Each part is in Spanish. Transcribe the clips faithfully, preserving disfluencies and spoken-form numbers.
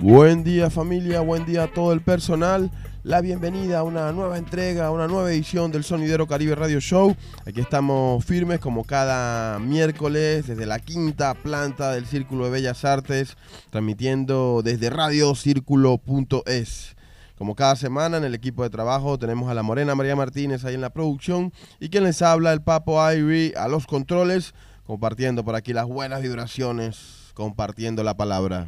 Buen día familia, buen día a todo el personal. La bienvenida a una nueva entrega, a una nueva edición del Sonidero Caribe Radio Show. Aquí estamos firmes como cada miércoles desde la quinta planta del Círculo de Bellas Artes, transmitiendo desde radio círculo punto es. Como cada semana en el equipo de trabajo tenemos a la Morena María Martínez ahí en la producción y quien les habla, el Papo Irie, a los controles, compartiendo por aquí las buenas vibraciones, compartiendo la palabra.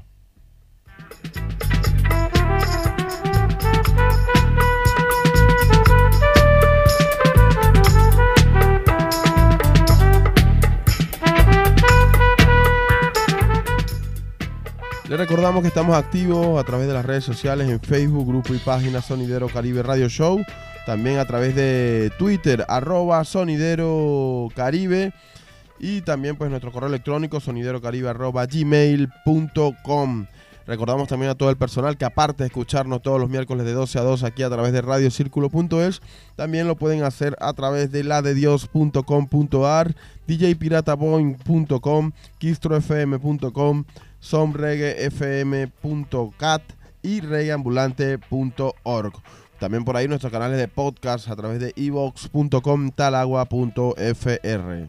Les recordamos que estamos activos a través de las redes sociales en Facebook, grupo y página Sonidero Caribe Radio Show. También a través de Twitter, arroba Sonidero Caribe. Y también pues nuestro correo electrónico soniderocaribe arroba gmail punto com. Recordamos también a todo el personal que aparte de escucharnos todos los miércoles de doce a dos aquí a través de radio círculo punto es, también lo pueden hacer a través de la de dios punto com punto a r, d j pirata boing punto com, kistro f m punto com, somreggae f m punto cat y reggaeambulante punto org. También por ahí nuestros canales de podcast a través de e vox punto com, talagua punto f r.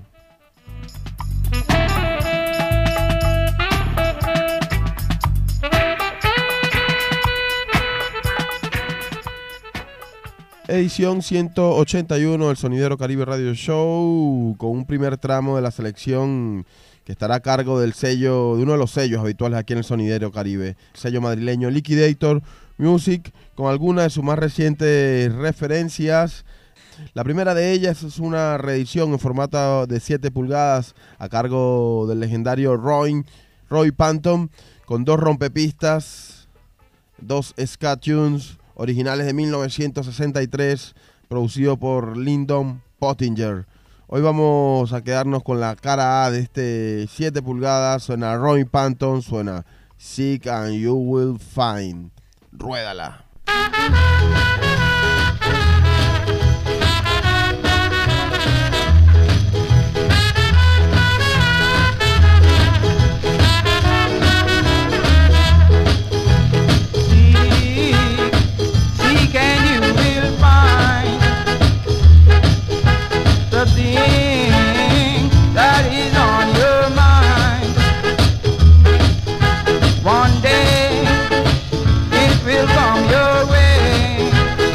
Edición ciento ochenta y uno del Sonidero Caribe Radio Show, con un primer tramo de la selección que estará a cargo del sello, de uno de los sellos habituales aquí en el Sonidero Caribe, el sello madrileño Liquidator Music, con algunas de sus más recientes referencias. La primera de ellas es una reedición en formato de siete pulgadas a cargo del legendario Roy, Roy Panton, con dos rompepistas, dos ska tunes originales de mil novecientos sesenta y tres, producido por Lyndon Pottinger. Hoy vamos a quedarnos con la cara A de este siete pulgadas. Suena Roy Panton, suena Seek and You Will Find. Ruédala. One day it will come your way.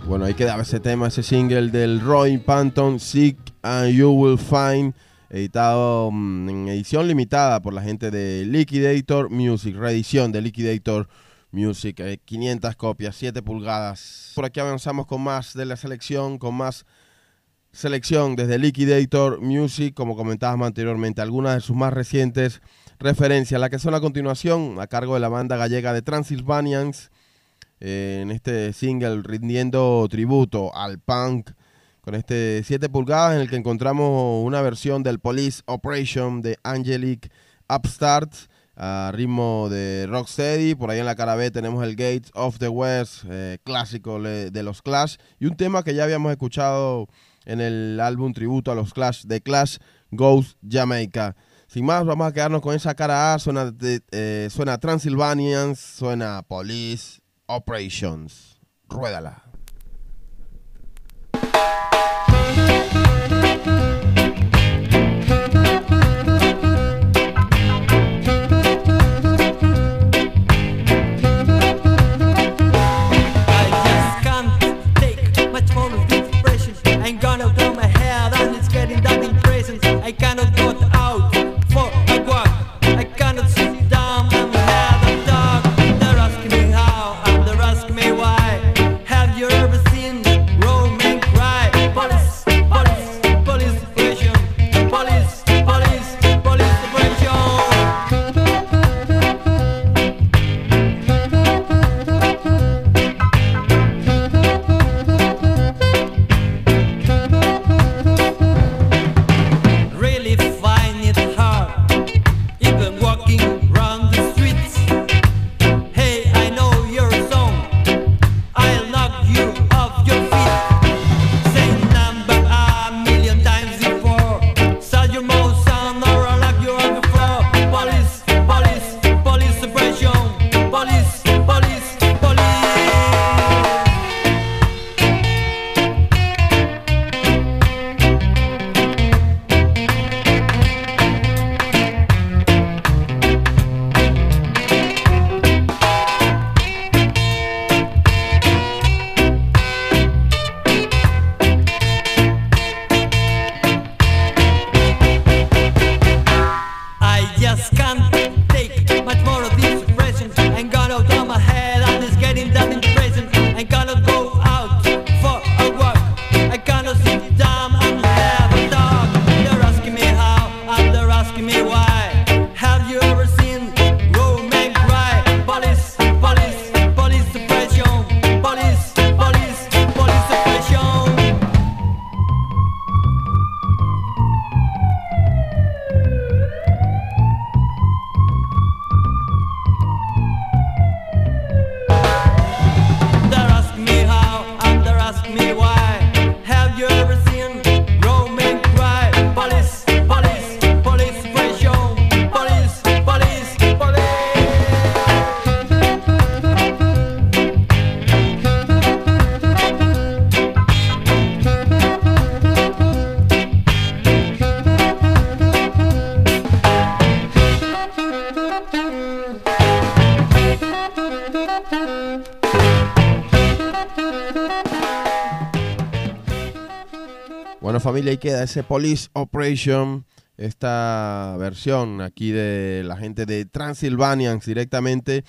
Bueno, ahí quedaba ese tema, ese single del Roy Panton, Seek and You Will Find, editado um, en edición limitada por la gente de Liquidator Music, reedición de Liquidator Music, eh, quinientas copias, siete pulgadas. Por aquí avanzamos con más de la selección, con más selección desde Liquidator Music, como comentábamos anteriormente, algunas de sus más recientes referencias, la que son a continuación, a cargo de la banda gallega de Transylvanians, eh, en este single rindiendo tributo al punk, con este siete pulgadas en el que encontramos una versión del Police Operation de Angelic Upstart, a ritmo de Rocksteady. Por ahí en la cara B tenemos el Gates of the West, eh, clásico de los Clash, y un tema que ya habíamos escuchado en el álbum tributo a los Clash, de Clash Goes Jamaica. Sin más, vamos a quedarnos con esa cara A. Suena, de, eh, suena Transylvanians, suena Police Operations. Ruédala. I cannot go out for a walk. I cannot sit down and have a talk. They're asking me how and they're asking me why. Have you ever seen Roman cry? Police, police, police operation. Police, police, police operation. Really find it hard, even walking round the streets. Hey, I know your song, I'll knock you off your feet. Same number a million times before. Sell your mouth sound or I'll knock you on the floor. Police, police, police suppression. Police, police, police. I just can't take much more of this suppression. I'm gonna out of my head and it's getting that impression. I cannot go out for a walk. I cannot sit down and have a talk. They're asking me how and they're asking me why. Have you ever seen Roman cry? Police, police, police suppression. Police, police, police suppression. They're asking me how and they're asking me why. Have you ever seen Roman cry? Police, police, police suppression. Police, police, police. Bueno, familia, ahí queda ese Police Operation, esta versión aquí de la gente de Transylvanians, directamente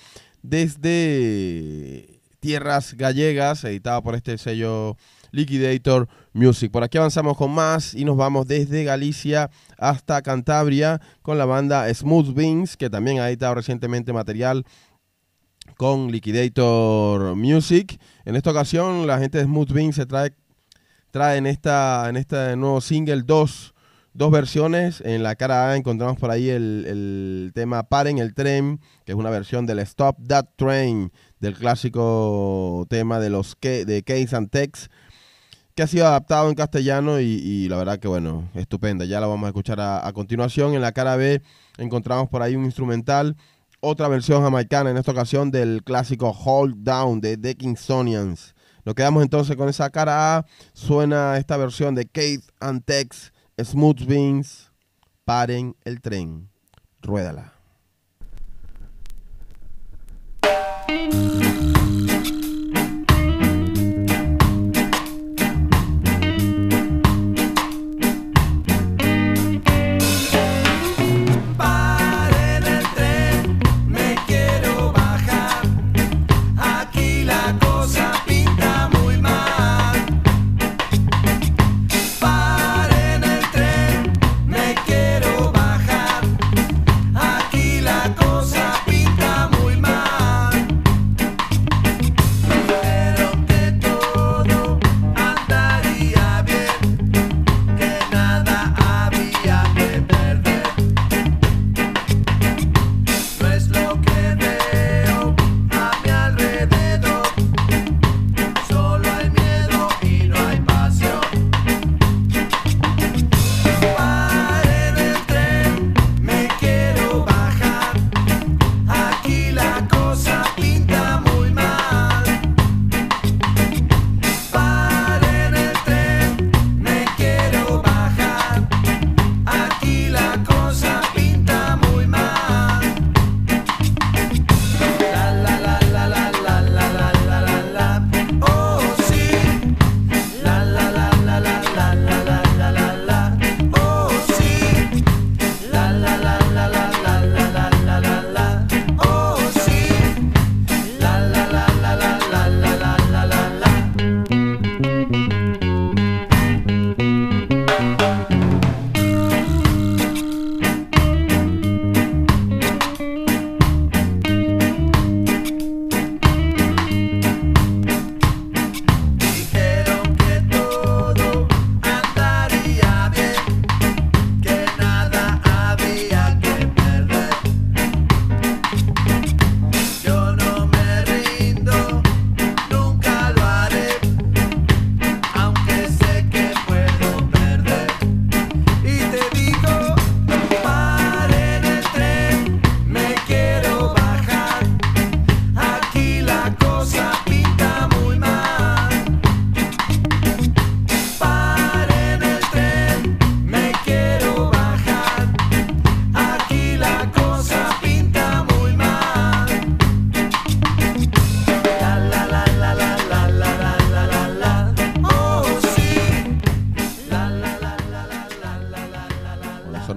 desde tierras gallegas, editado por este sello Liquidator Music. Por aquí avanzamos con más y nos vamos desde Galicia hasta Cantabria con la banda Smooth Beans, que también ha editado recientemente material con Liquidator Music. En esta ocasión la gente de Smooth Beans se trae trae en esta en este nuevo single dos, dos versiones. En la cara A encontramos por ahí el, el tema Paren el Tren, que es una versión del Stop That Train, del clásico tema de los que, de Case and Tex, que ha sido adaptado en castellano y, y la verdad que bueno, estupenda. Ya la vamos a escuchar a, a continuación. En la cara B encontramos por ahí un instrumental, otra versión jamaicana, en esta ocasión del clásico Hold Down de The Kingsonians. Nos quedamos entonces con esa cara A. Suena esta versión de Keith and Tex, Smooth Beans, Paren el Tren. Ruédala.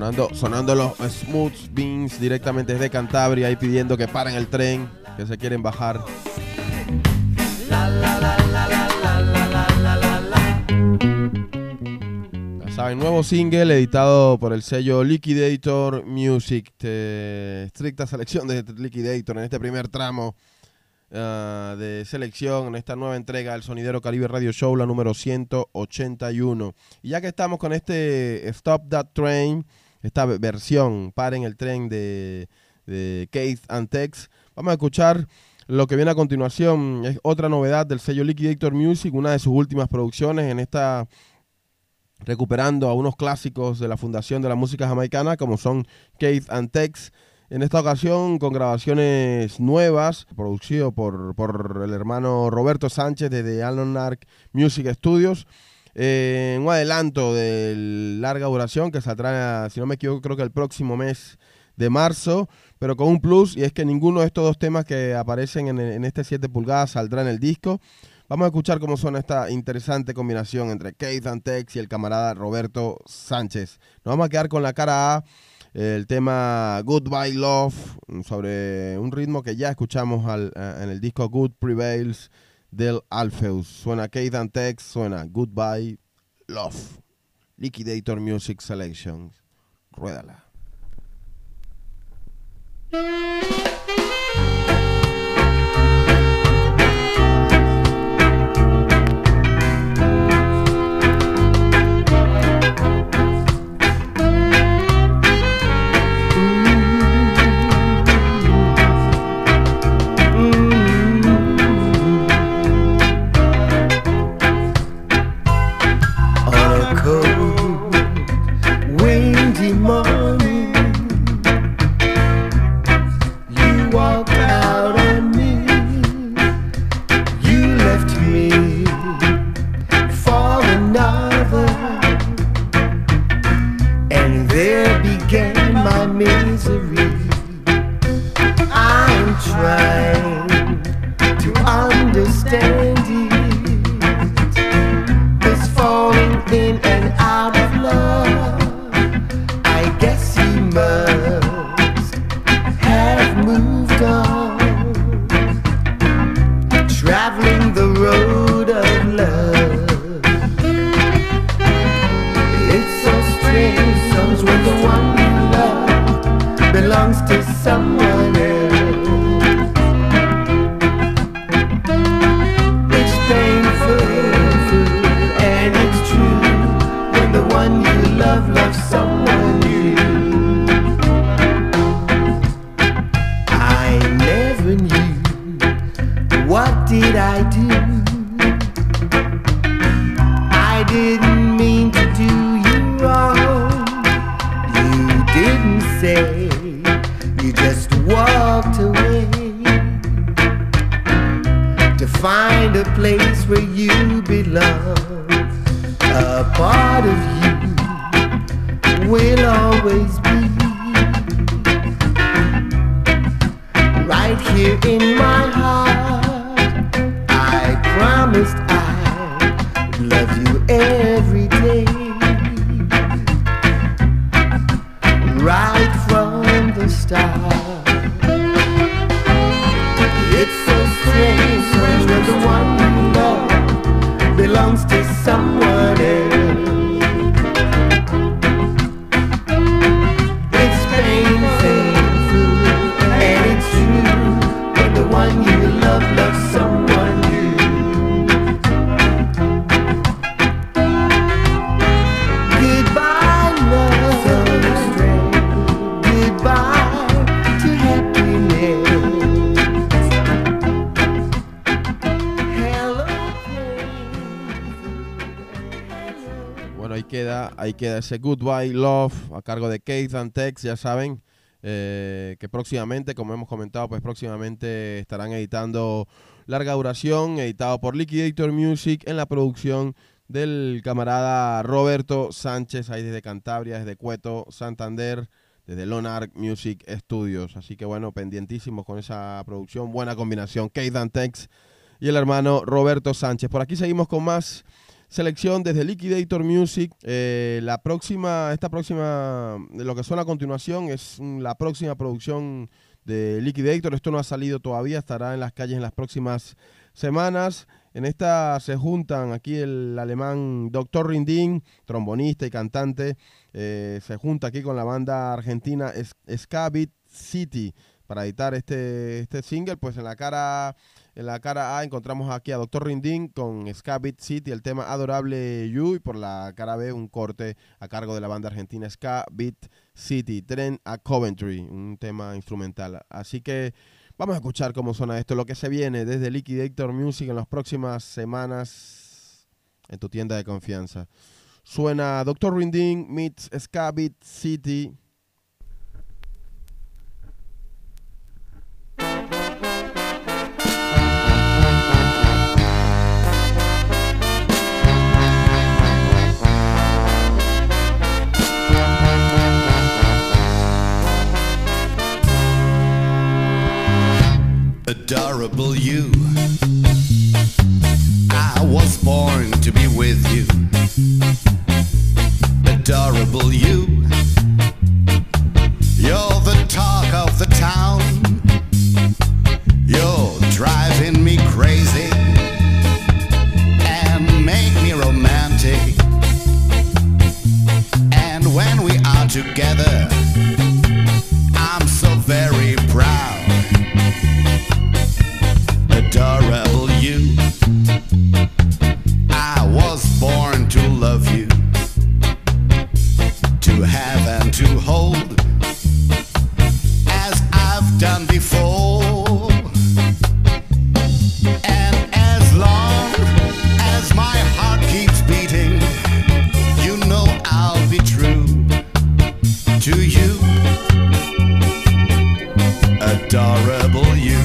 Sonando, sonando los Smooth Beans directamente desde Cantabria y pidiendo que paren el tren, que se quieren bajar. La la la la la la la la la la. Ya saben, nuevo single editado por el sello Liquidator Music. Te, estricta selección de Liquidator en este primer tramo uh, de selección, en esta nueva entrega del Sonidero Caribe Radio Show, la número ciento ochenta y uno. Y ya que estamos con este Stop That Train, esta versión, paren el tren de, de Keith and Tex, vamos a escuchar lo que viene a continuación. Es otra novedad del sello Liquidator Music, una de sus últimas producciones en esta, recuperando a unos clásicos de la fundación de la música jamaicana, como son Keith and Tex. En esta ocasión con grabaciones nuevas, producido por, por el hermano Roberto Sánchez desde Alonark Music Studios. Eh, un adelanto de larga duración que saldrá, si no me equivoco, creo que el próximo mes de marzo, pero con un plus, y es que ninguno de estos dos temas que aparecen en, en este siete pulgadas saldrá en el disco. Vamos a escuchar cómo suena esta interesante combinación entre Keith and Tex y el camarada Roberto Sánchez. Nos vamos a quedar con la cara A, el tema Goodbye Love, sobre un ritmo que ya escuchamos al, en el disco Good Prevails del Alpheus. Suena Keith and Tex, suena Goodbye Love. Liquidator Music Selection. Ruédala. Ahí queda ese Goodbye Love a cargo de Keith and Tex. Ya saben eh, que próximamente, como hemos comentado, pues próximamente estarán editando larga duración, editado por Liquidator Music en la producción del camarada Roberto Sánchez, ahí desde Cantabria, desde Cueto, Santander, desde Lonark Music Studios. Así que bueno, pendientísimos con esa producción. Buena combinación, Keith and Tex y el hermano Roberto Sánchez. Por aquí seguimos con más selección desde Liquidator Music. Eh, la próxima, esta próxima, lo que suena a continuación es la próxima producción de Liquidator. Esto no ha salido todavía, estará en las calles en las próximas semanas. En esta se juntan aquí el alemán doctor Rinding, trombonista y cantante, eh, se junta aquí con la banda argentina Ska Beat City para editar este, este single. Pues en la cara en la cara A encontramos aquí a doctor Rinding con Ska Beat City, el tema Adorable You, y por la cara B un corte a cargo de la banda argentina Ska Beat City, Tren a Coventry, un tema instrumental. Así que vamos a escuchar cómo suena esto, lo que se viene desde Liquidator Music en las próximas semanas en tu tienda de confianza. Suena doctor Rinding meets Ska Beat City. Adorable you, I was born to be with you. Adorable you, you're the talk of the town. You're driving me crazy and make me romantic. And when we are together, I'm so very proud. Adorable you, I was born to love you, to have and to hold, as I've done before. And as long as my heart keeps beating, you know I'll be true to you. Adorable you.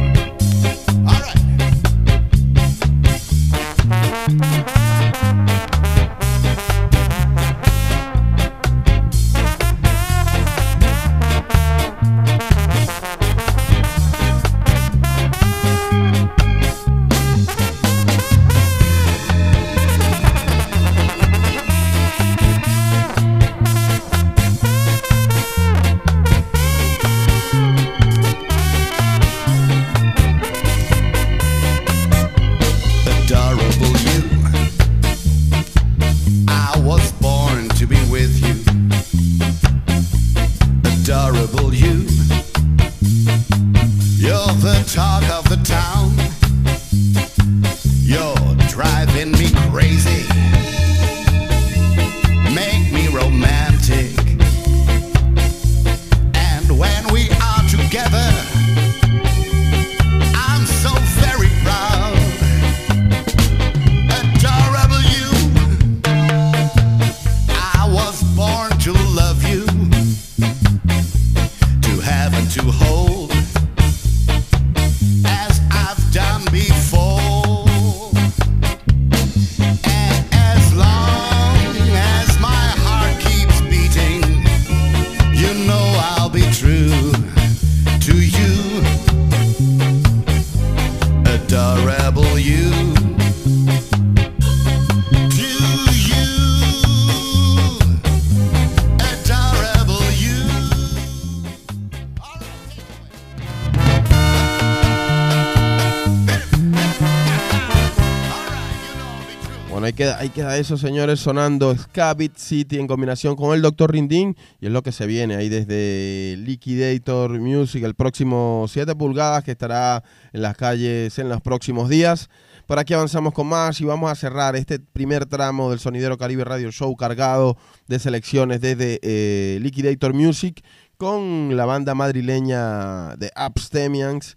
Ahí queda, ahí queda eso, señores, sonando Ska Beat City en combinación con el doctor Rinding, y es lo que se viene ahí desde Liquidator Music, el próximo siete pulgadas que estará en las calles en los próximos días. Por aquí avanzamos con más y vamos a cerrar este primer tramo del Sonidero Caribe Radio Show cargado de selecciones desde eh, Liquidator Music con la banda madrileña de Abstemians,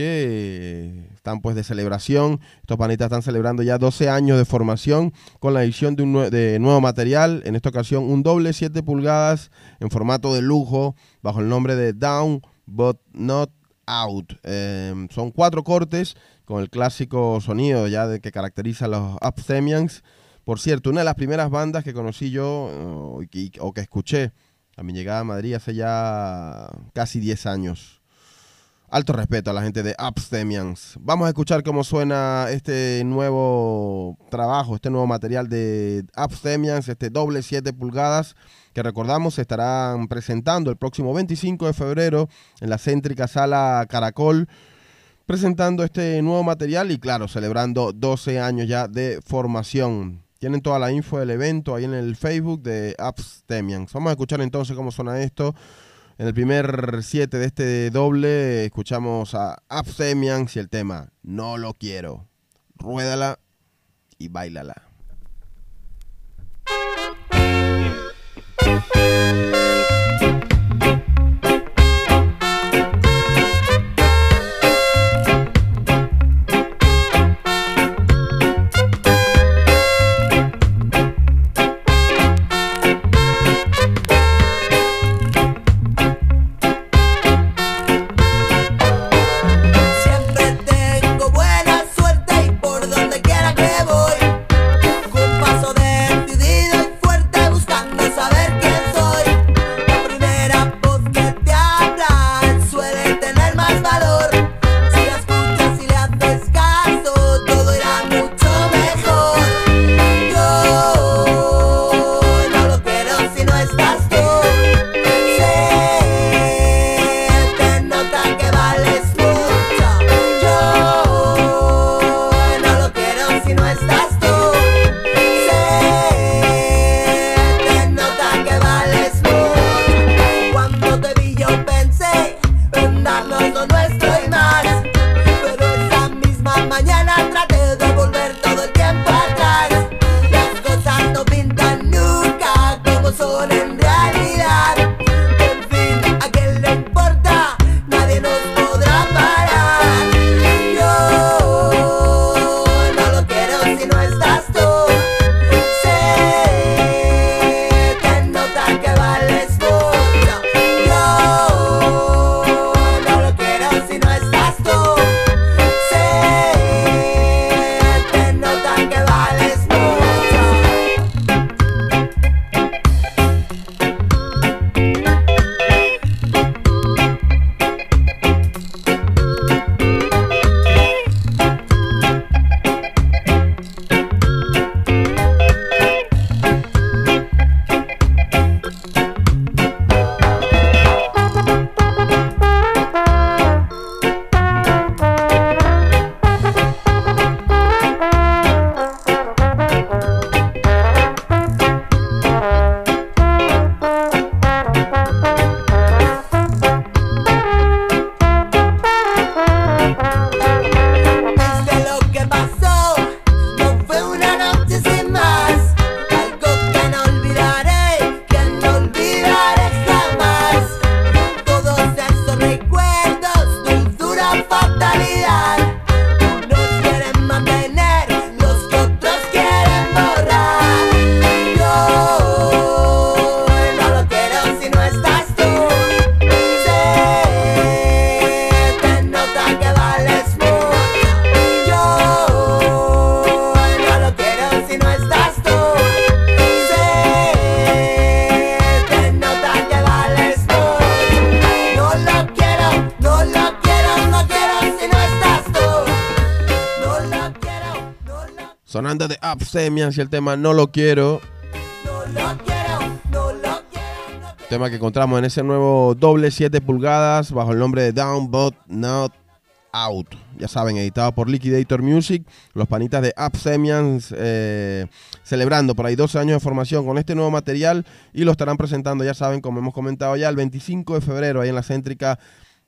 que están pues de celebración. Estos panitas están celebrando ya doce años de formación con la edición de, un nue de nuevo material, en esta ocasión un doble siete pulgadas en formato de lujo bajo el nombre de Down But Not Out. Eh, son cuatro cortes con el clásico sonido ya de que caracteriza a los Abstemians. Por cierto, una de las primeras bandas que conocí yo o, y, o que escuché a mi llegada a Madrid hace ya casi diez años. Alto respeto a la gente de Abstemians. Vamos a escuchar cómo suena este nuevo trabajo, este nuevo material de Abstemians, este doble siete pulgadas, que recordamos se estarán presentando el próximo veinticinco de febrero en la céntrica Sala Caracol, presentando este nuevo material y claro, celebrando doce años ya de formación. Tienen toda la info del evento ahí en el Facebook de Abstemians. Vamos a escuchar entonces cómo suena esto. En el primer siete de este doble escuchamos a Abstemians y el tema No lo quiero. Ruédala y báilala. Sonando de Abstemians y el tema No lo quiero. No lo quiero, no lo quiero, no quiero. Tema que encontramos en ese nuevo doble siete pulgadas bajo el nombre de Down But Not Out. Ya saben, editado por Liquidator Music. Los panitas de Abstemians eh, celebrando por ahí doce años de formación con este nuevo material y lo estarán presentando, ya saben, como hemos comentado ya, el veinticinco de febrero ahí en la céntrica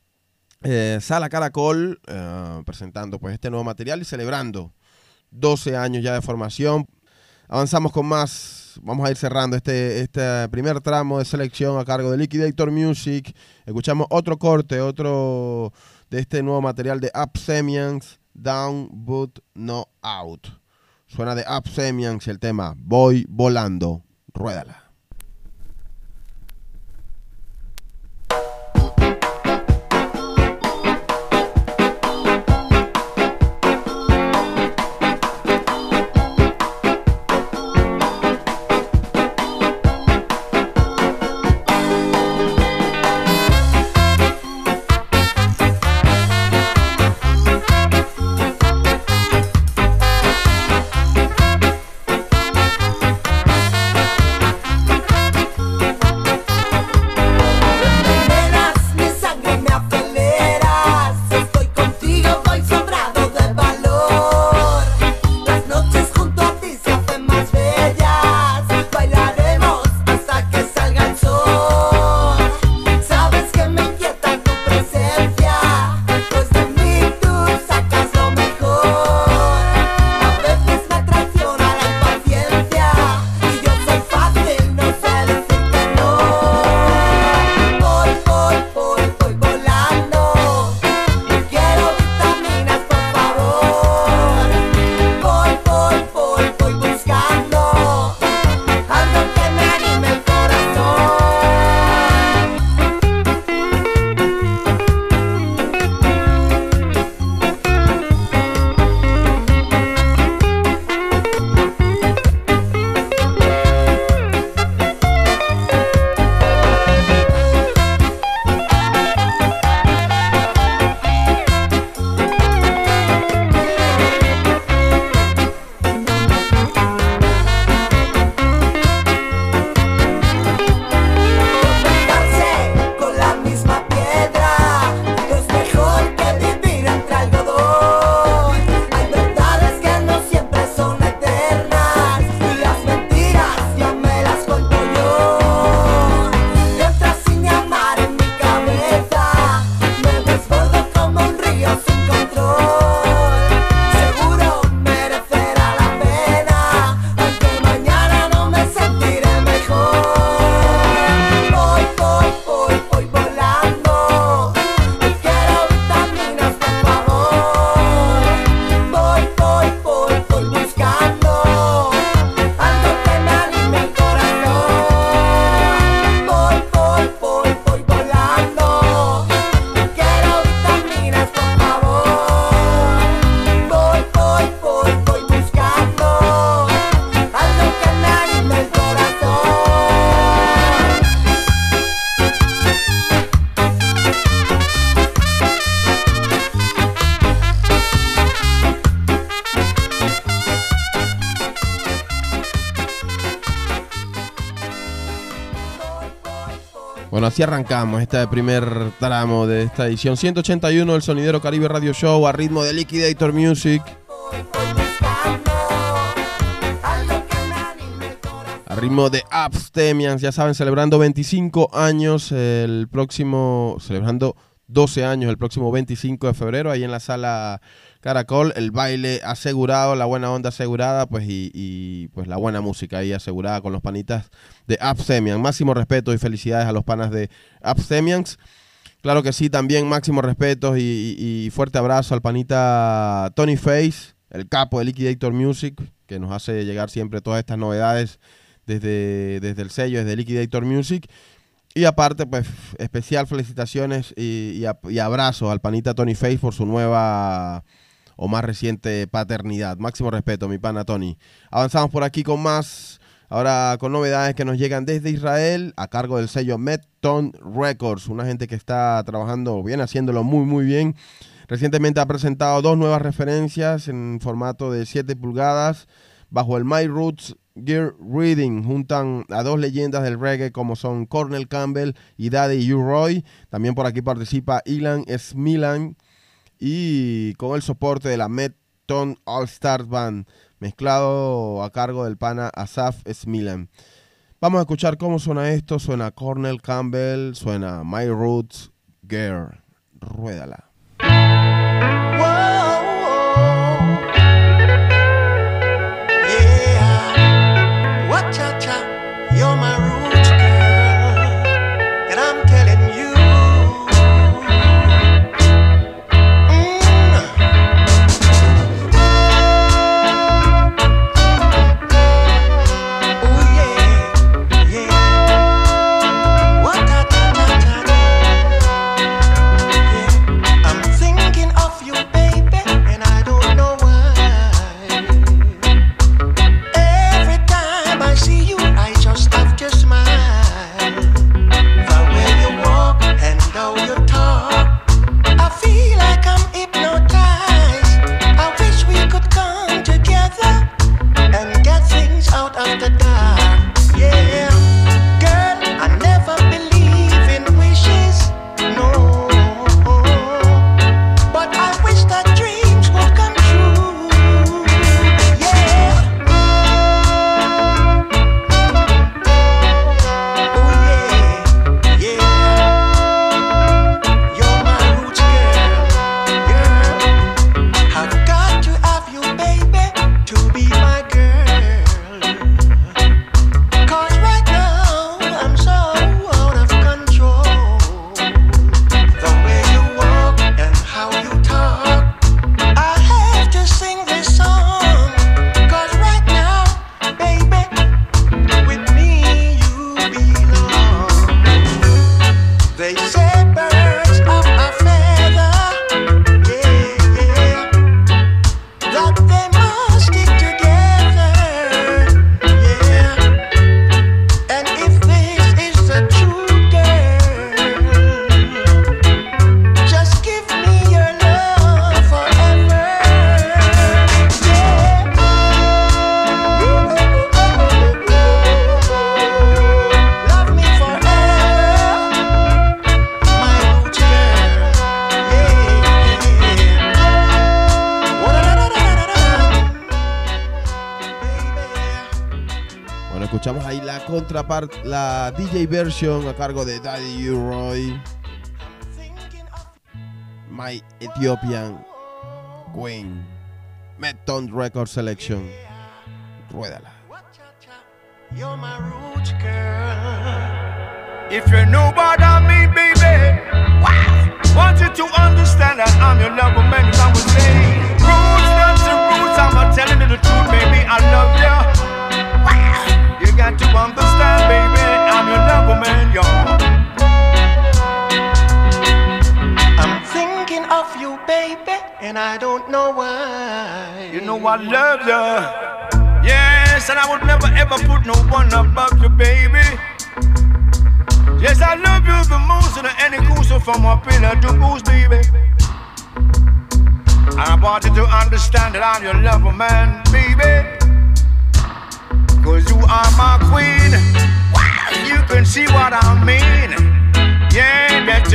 eh, Sala Caracol, eh, presentando pues este nuevo material y celebrando doce años ya de formación. Avanzamos con más. Vamos a ir cerrando este, este primer tramo de selección a cargo de Liquidator Music. Escuchamos otro corte, otro de este nuevo material de Abstemians, Down But No Out. Suena de Abstemians el tema Voy Volando. Ruédala. No Bueno, así arrancamos este primer tramo de esta edición ciento ochenta y uno del Sonidero Caribe Radio Show a ritmo de Liquidator Music. A ritmo de Abstemians, ya saben, celebrando veinticinco años el próximo, celebrando doce años el próximo veinticinco de febrero, ahí en la sala Caracol, el baile asegurado, la buena onda asegurada, pues y, y pues la buena música ahí asegurada con los panitas de Abstemians. Máximo respeto y felicidades a los panas de Abstemians. Claro que sí, también máximo respeto y, y, y fuerte abrazo al panita Tony Face, el capo de Liquidator Music, que nos hace llegar siempre todas estas novedades desde, desde el sello, desde Liquidator Music. Y aparte, pues, especial felicitaciones y, y, y abrazo al panita Tony Face por su nueva o más reciente paternidad. Máximo respeto, mi pana Tony. Avanzamos por aquí con más, ahora con novedades que nos llegan desde Israel, a cargo del sello Medtone Records, una gente que está trabajando bien, haciéndolo muy, muy bien. Recientemente ha presentado dos nuevas referencias en formato de siete pulgadas, bajo el My Roots Gear Reading. Juntan a dos leyendas del reggae como son Cornel Campbell y Daddy U-Roy. También por aquí participa Ilan Smilan y con el soporte de la Medtone All Stars Band, mezclado a cargo del pana Asaf Smilan. Vamos a escuchar cómo suena esto. Suena Cornel Campbell, suena My Roots Gear. Ruédala. You're my roots girl, and I'm telling you, mm. Oh yeah, yeah. What ta ta ta ta ta. Yeah. I'm thinking of you, baby, and I don't know why. Every time I see you, I just have to smile. The way you walk and how you talk, I feel like I'm hypnotized. I wish we could come together and get things out of the dark. Yeah, girl, I never believe in wishes, no, but I wish that dreams would come true. Yeah. Escuchamos ahí la contraparte, la D J version a cargo de Daddy U-Roy, My Ethiopian Queen, Medtone Record Selection. Ruédala. You're my roots girl. If you know what I mean, baby, wow. Want you to understand that I'm your lover, man. I would say, roots, that's the roots. I'm telling you the truth, baby. I love you. Wow. You got to understand, baby. I'm your lover, man, yo. I'm thinking of you, baby, and I don't know why. You know I love you. Yes, and I would never ever put no one above you, baby. Yes, I love you the most, and any goose from a pillar to boost, baby. And I want you to understand that I'm your lover, man, baby. Cause you are my queen. Wow, you can see what I mean.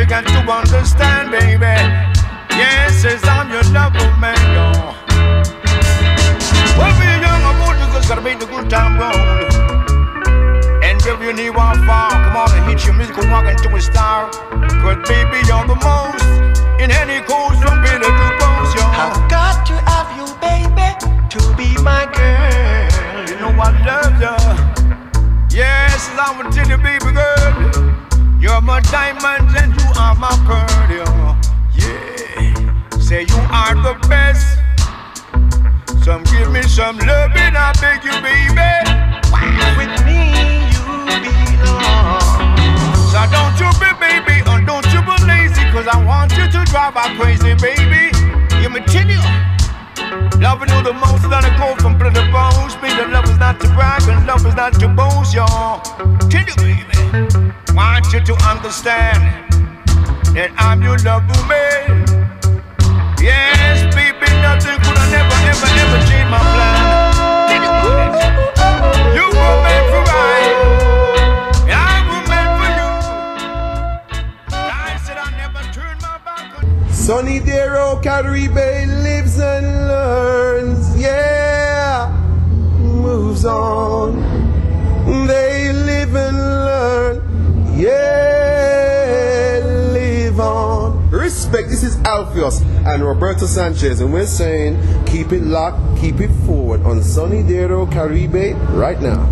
you got to understand, baby. Yes, yes, I'm your lover, man, yo. Well, be young, I'm old, because gotta make the good time roll. And if you need one fall, come on and hit your music and walk into a star. Cause baby, you're the most in any coast from Billy to Bones, yo. I've got to have you, baby, to be my girl. You know I love you. Yes, I will tell you, baby girl. You're my diamond and you are my pearl, yo. Yeah, say you are the best. Some give me some loving, I beg you, baby. With me, you belong. So don't you be baby, or don't you be lazy, cause I want you to drive me crazy, baby. Let me tell you, loving you the most, that I go from blood to bones. Me, the love is not to brag, and love is not to boast, y'all. Tell you, baby, want you to understand that I'm your love, man. Yes, baby, nothing could have never, never, never change my plan. Tell you what it is. You were meant for right, and I was meant for you. I said I never turn my back on you. Sonidero Caribe lives and learns, yeah, moves on. They live and learn, yeah, live on. Respect, this is Alpheus and Roberto Sanchez, and we're saying keep it locked, keep it forward on Sonidero Caribe right now.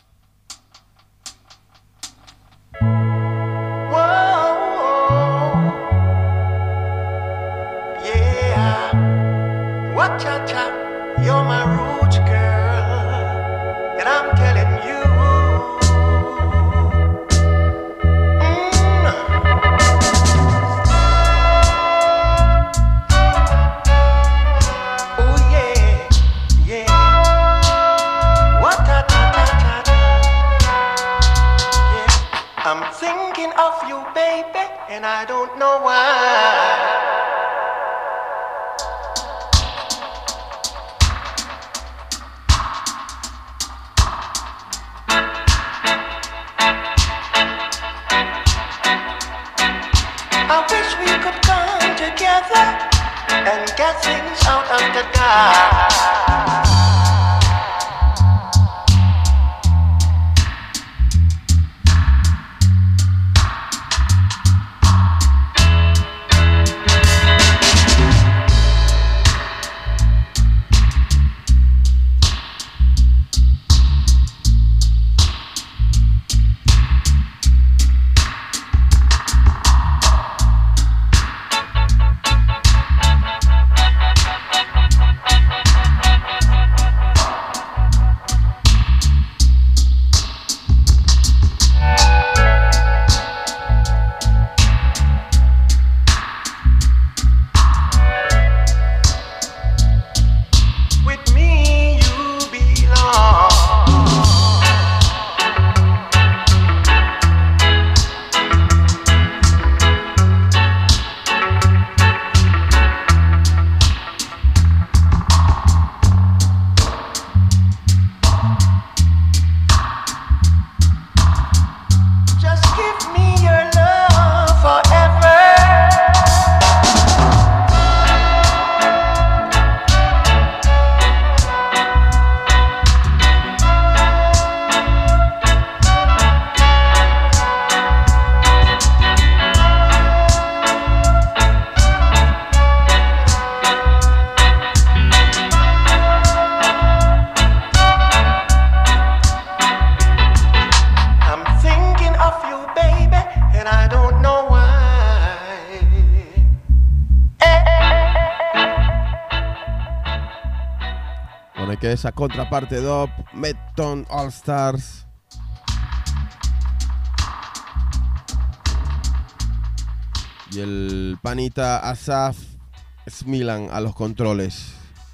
Cha-cha, you're my roots, girl, and I'm telling you, mm. Oh yeah, yeah. What ta ta ta ta ta. Yeah, I'm thinking of you, baby, and I don't know why. And get things out of the dark. Que esa contraparte dub, Metton All Stars. Y el panita Asaf Smilan a los controles.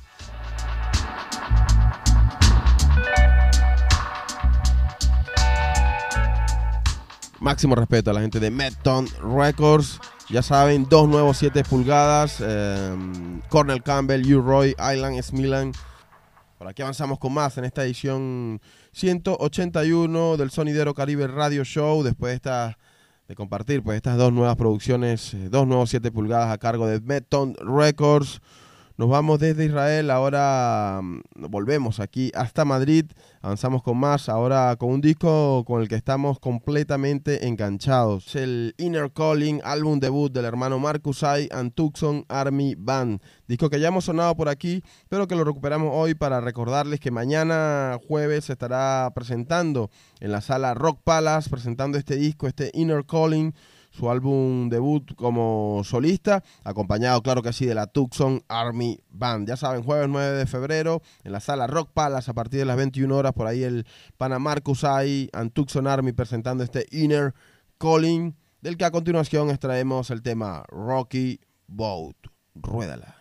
Máximo respeto a la gente de Metton Records. Ya saben, dos nuevos siete pulgadas. Eh, Cornel Campbell, U. Roy, Island Smilan. Por aquí avanzamos con más en esta edición ciento ochenta y uno del Sonidero Caribe Radio Show. Después de esta de compartir pues estas dos nuevas producciones, eh, dos nuevos siete pulgadas a cargo de Meton Records. Nos vamos desde Israel, ahora um, volvemos aquí hasta Madrid, avanzamos con más, ahora con un disco con el que estamos completamente enganchados. Es el Inner Calling, álbum debut del hermano Marcus I and Tucson Army Band. Disco que ya hemos sonado por aquí, pero que lo recuperamos hoy para recordarles que mañana jueves se estará presentando en la sala Rock Palace, presentando este disco, este Inner Calling, su álbum debut como solista, acompañado, claro que sí, de la Tucson Army Band. Ya saben, jueves nueve de febrero, en la sala Rock Palace, a partir de las veintiuna horas, por ahí el pana Marcus I and Tucson Army presentando este Inner Calling, del que a continuación extraemos el tema Rocky Boat. Ruédala.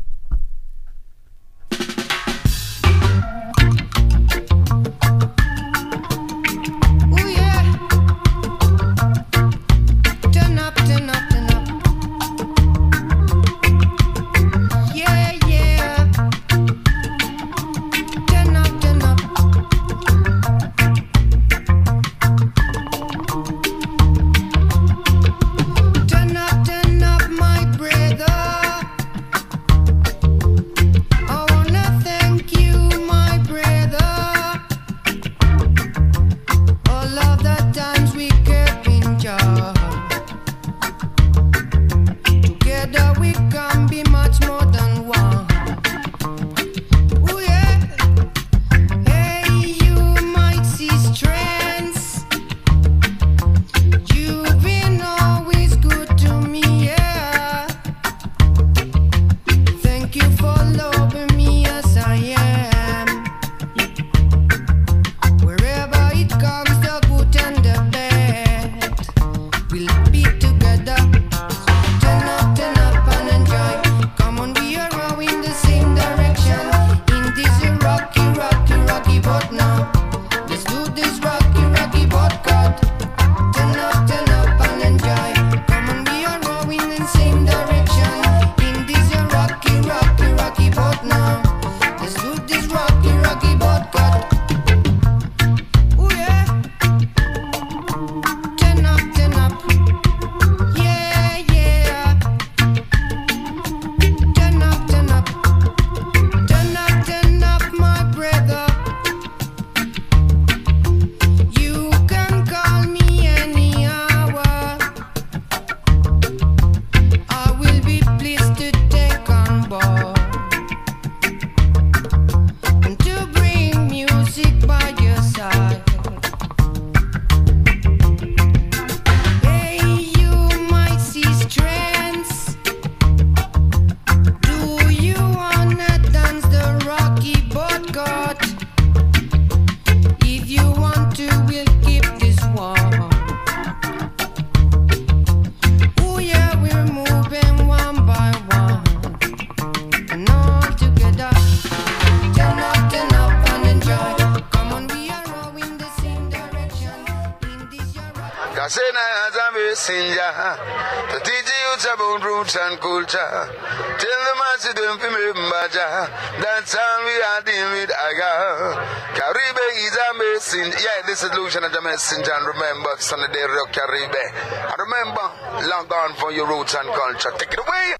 messenger to teach you about roots and culture. Tell the masses them to remember Jah. That's all we are dealing with. I got Caribe is a messenger. Yeah, this is Lucian as a messenger. And remember, Sunday day of Caribe. And remember, long gone for your roots and culture. Take it away.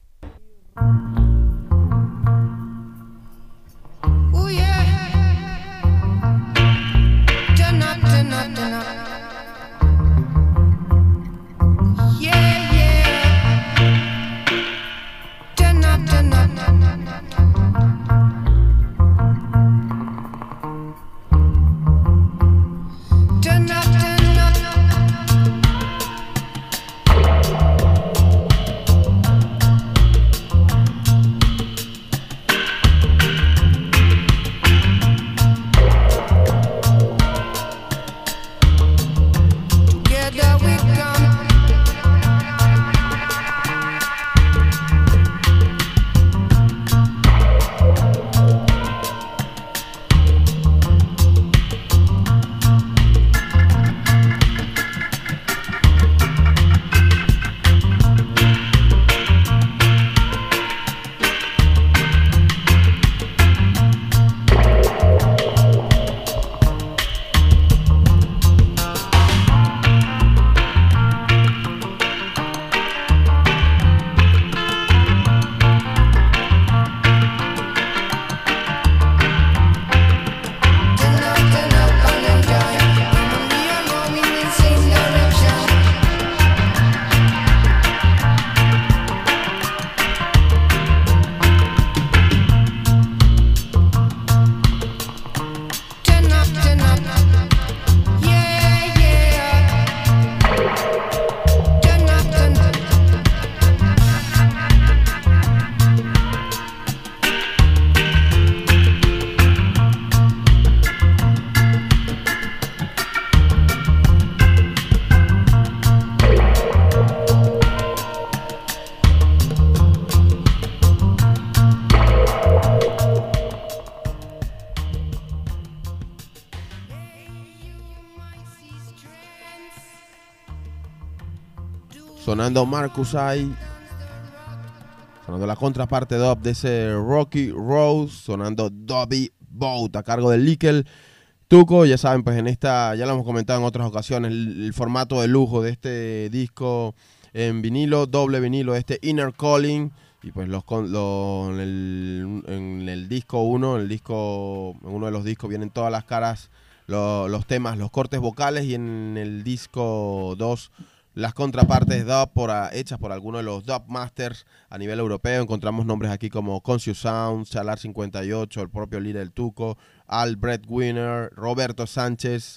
Oh yeah. Turn up, turn up, turn up. sonando Marcus I, sonando la contraparte dub de ese Rocky Rose, sonando Dobby Boat a cargo de Lickel Tuco. Ya saben, pues en esta, ya lo hemos comentado en otras ocasiones, el, el formato de lujo de este disco en vinilo, doble vinilo, de este Inner Calling. Y pues los, los en, el, en el disco uno, el disco, en uno de los discos vienen todas las caras, lo, los temas, los cortes vocales, y en el disco dos las contrapartes dub por, hechas por algunos de los dub masters a nivel europeo. Encontramos nombres aquí como Conscious Sound, Chalar cincuenta y ocho, el propio Lickel Tuco, Al Breadwinner, Roberto Sánchez,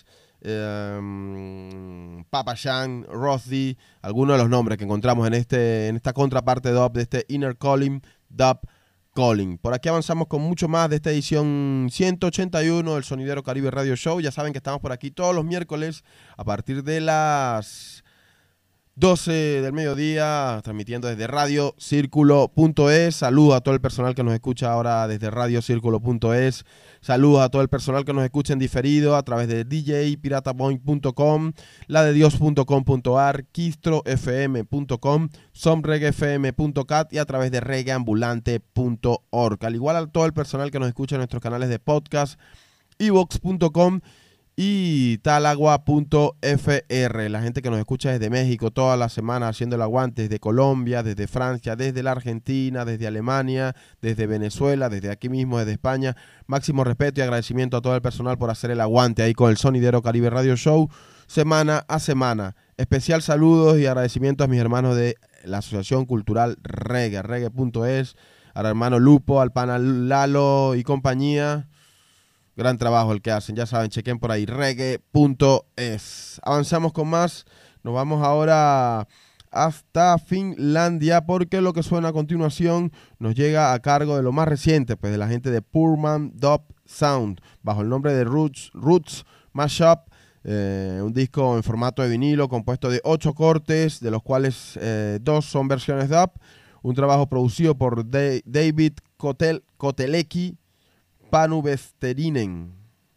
Um, Papa Shan, Rosdy, algunos de los nombres que encontramos en este en esta contraparte dub de este Inner Calling, Dub Calling. Por aquí avanzamos con mucho más de esta edición ciento ochenta y uno del Sonidero Caribe Radio Show. Ya saben que estamos por aquí todos los miércoles a partir de las doce del mediodía, transmitiendo desde radio círculo punto es. Saludos a todo el personal que nos escucha ahora desde radio círculo punto es. Saludos a todo el personal que nos escucha en diferido a través de d j pirata point punto com, la de dios punto com punto a r, kistro f m punto com, somreggae f m punto cat y a través de reggaeambulante punto org. Al igual a todo el personal que nos escucha en nuestros canales de podcast, evox punto com y talagua punto f r. La gente que nos escucha desde México toda la semana haciendo el aguante, desde Colombia, desde Francia, desde la Argentina, desde Alemania, desde Venezuela, desde aquí mismo, desde España. Máximo respeto y agradecimiento a todo el personal por hacer el aguante ahí con el Sonidero Caribe Radio Show semana a semana. Especial saludos y agradecimiento a mis hermanos de la Asociación Cultural Reggae, reggae punto es, al hermano Lupo, al pana Lalo y compañía. Gran trabajo el que hacen, ya saben, chequen por ahí, reggae punto es. Avanzamos con más, nos vamos ahora hasta Finlandia, porque lo que suena a continuación nos llega a cargo de lo más reciente, pues de la gente de Poorman Dub Sound, bajo el nombre de Roots, Roots Mashup, eh, un disco en formato de vinilo compuesto de ocho cortes, de los cuales eh, dos son versiones dub, un trabajo producido por de David Kotel Kotelecki, Panu Vesterinen,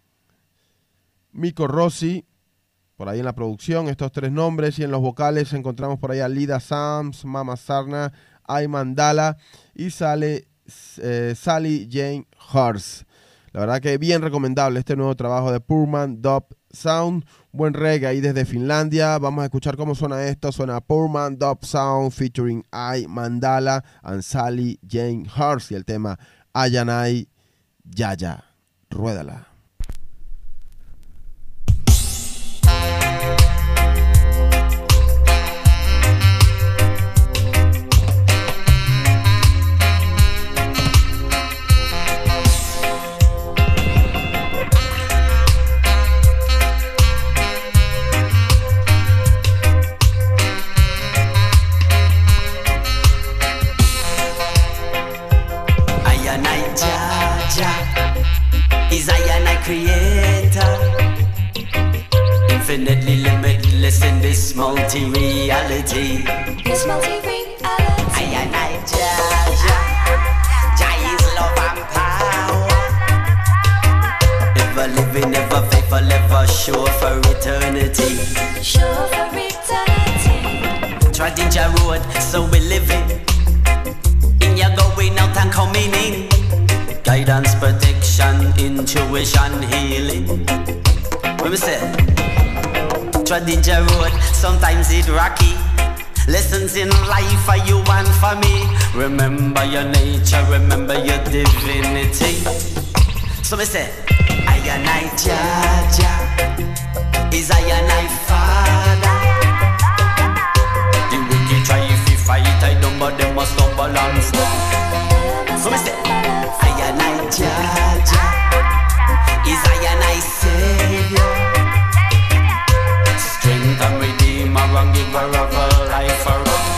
Mikko Rossi, por ahí en la producción, estos tres nombres, y en los vocales encontramos por ahí a Lida Sams, Mama Sarna, Ayman Dala y sale eh, Sally Jane Hurst. La verdad que bien recomendable este nuevo trabajo de Poorman Dub Sound, buen reggae ahí desde Finlandia. Vamos a escuchar cómo suena esto. Suena Poorman Dub Sound featuring Ayman Dala and Sally Jane Hurst y el tema Ayanai Yaya. Ruédala. Infinitely limitless in this multi-reality. This multi-reality. I and I, Jah, Jah, Jah is love and power. Ever living, ever faithful, ever sure for eternity. Sure for eternity. Treading Jah road, so we living. In your going out and coming in. Guidance, protection, intuition, healing. What we say? Treading Jah road, sometimes it rocky. Lessons in life for you and for me. Remember your nature, remember your divinity. So we say, I and I, Jah, Jah, is I and I Father. The wicked try if you fight, I don't, but they must stumble and fall. So we say, I and I, Jah, Jah, is I and I Savior. Strength and redeemer and giver of a life for all.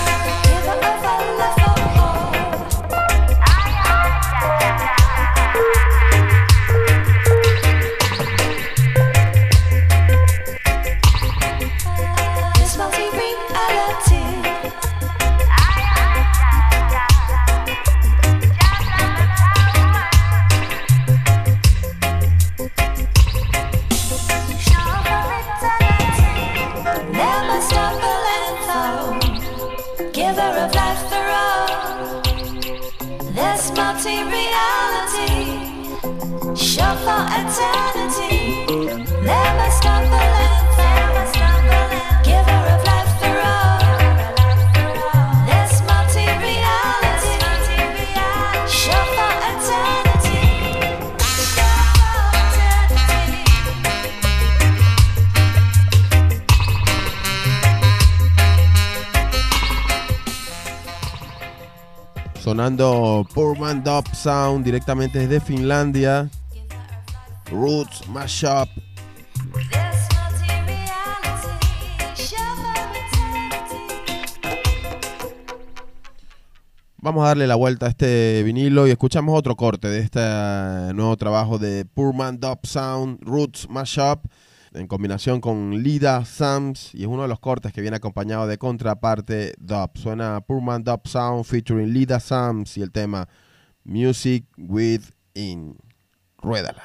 multi-reality, sure for eternity. Never stop believing, never stop believing. Giver of life through all. This multi-reality, sure for eternity. Sonando Poor Man Dub Sound directamente desde Finlandia. Roots Mashup. Vamos a darle la vuelta a este vinilo y escuchamos otro corte de este nuevo trabajo de Poor Man Dub Sound, Roots Mashup, en combinación con Lida Sams, y es uno de los cortes que viene acompañado de contraparte dub. Suena Poor Man Dub Sound featuring Lida Sams y el tema Music Within. Ruédala.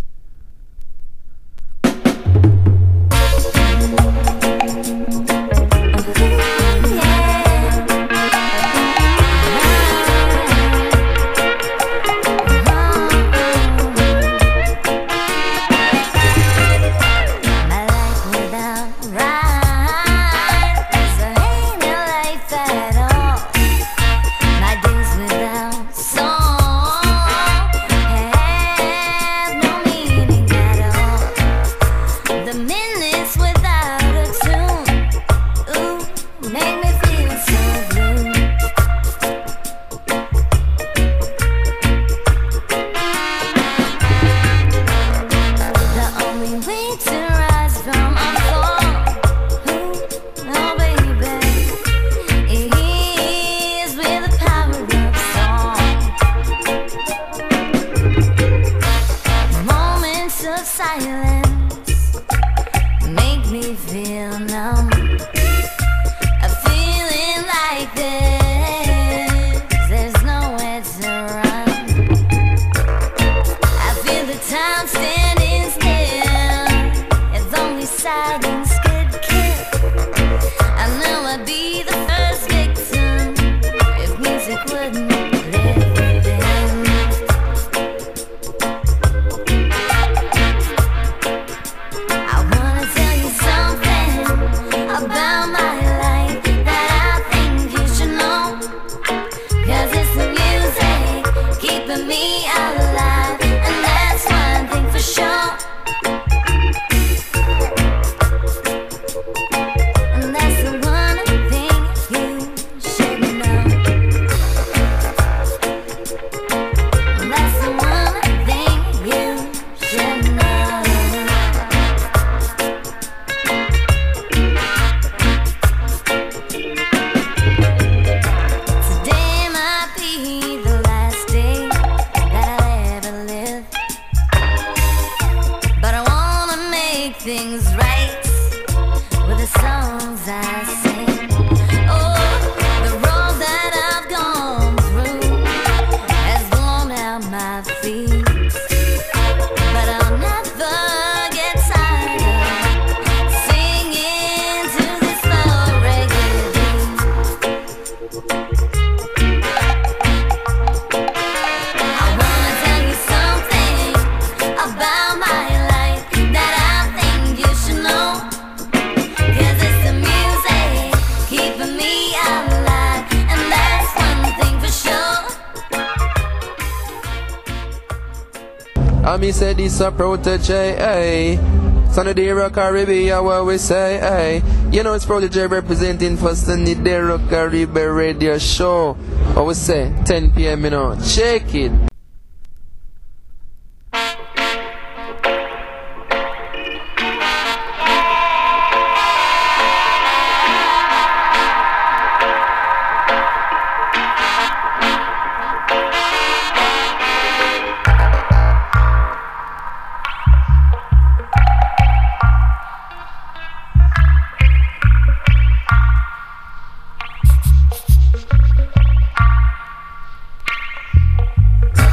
Me say this a protege, hey. Sonidero Caribbean, what we say, hey. You know it's protege representing for Sonidero Caribbean radio show. What we say, ten p m you know. Check it. We'll be right back.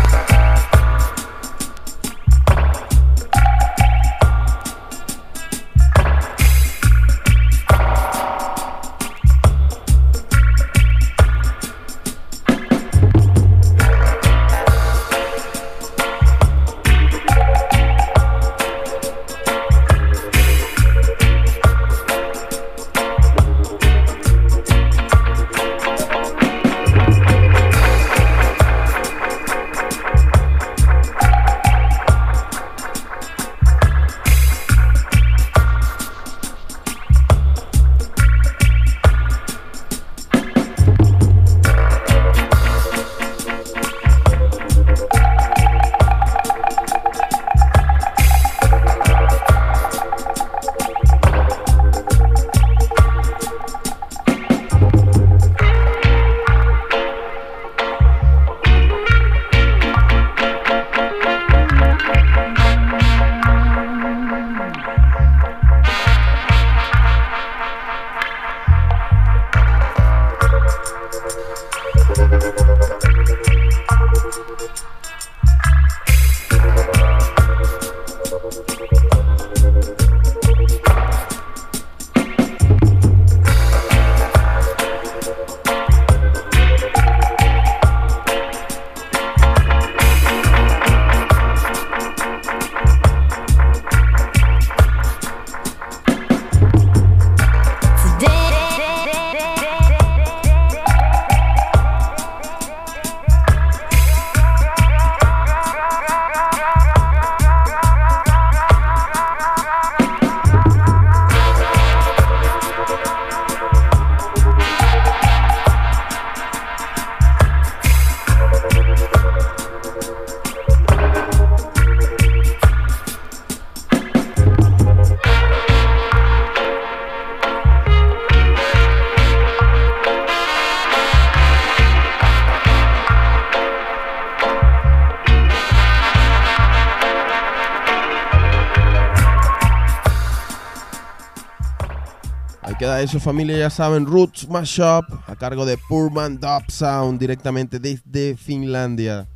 queda eso, familia, ya saben, Roots Mashup a cargo de Poorman Dub Sound directamente desde Finlandia.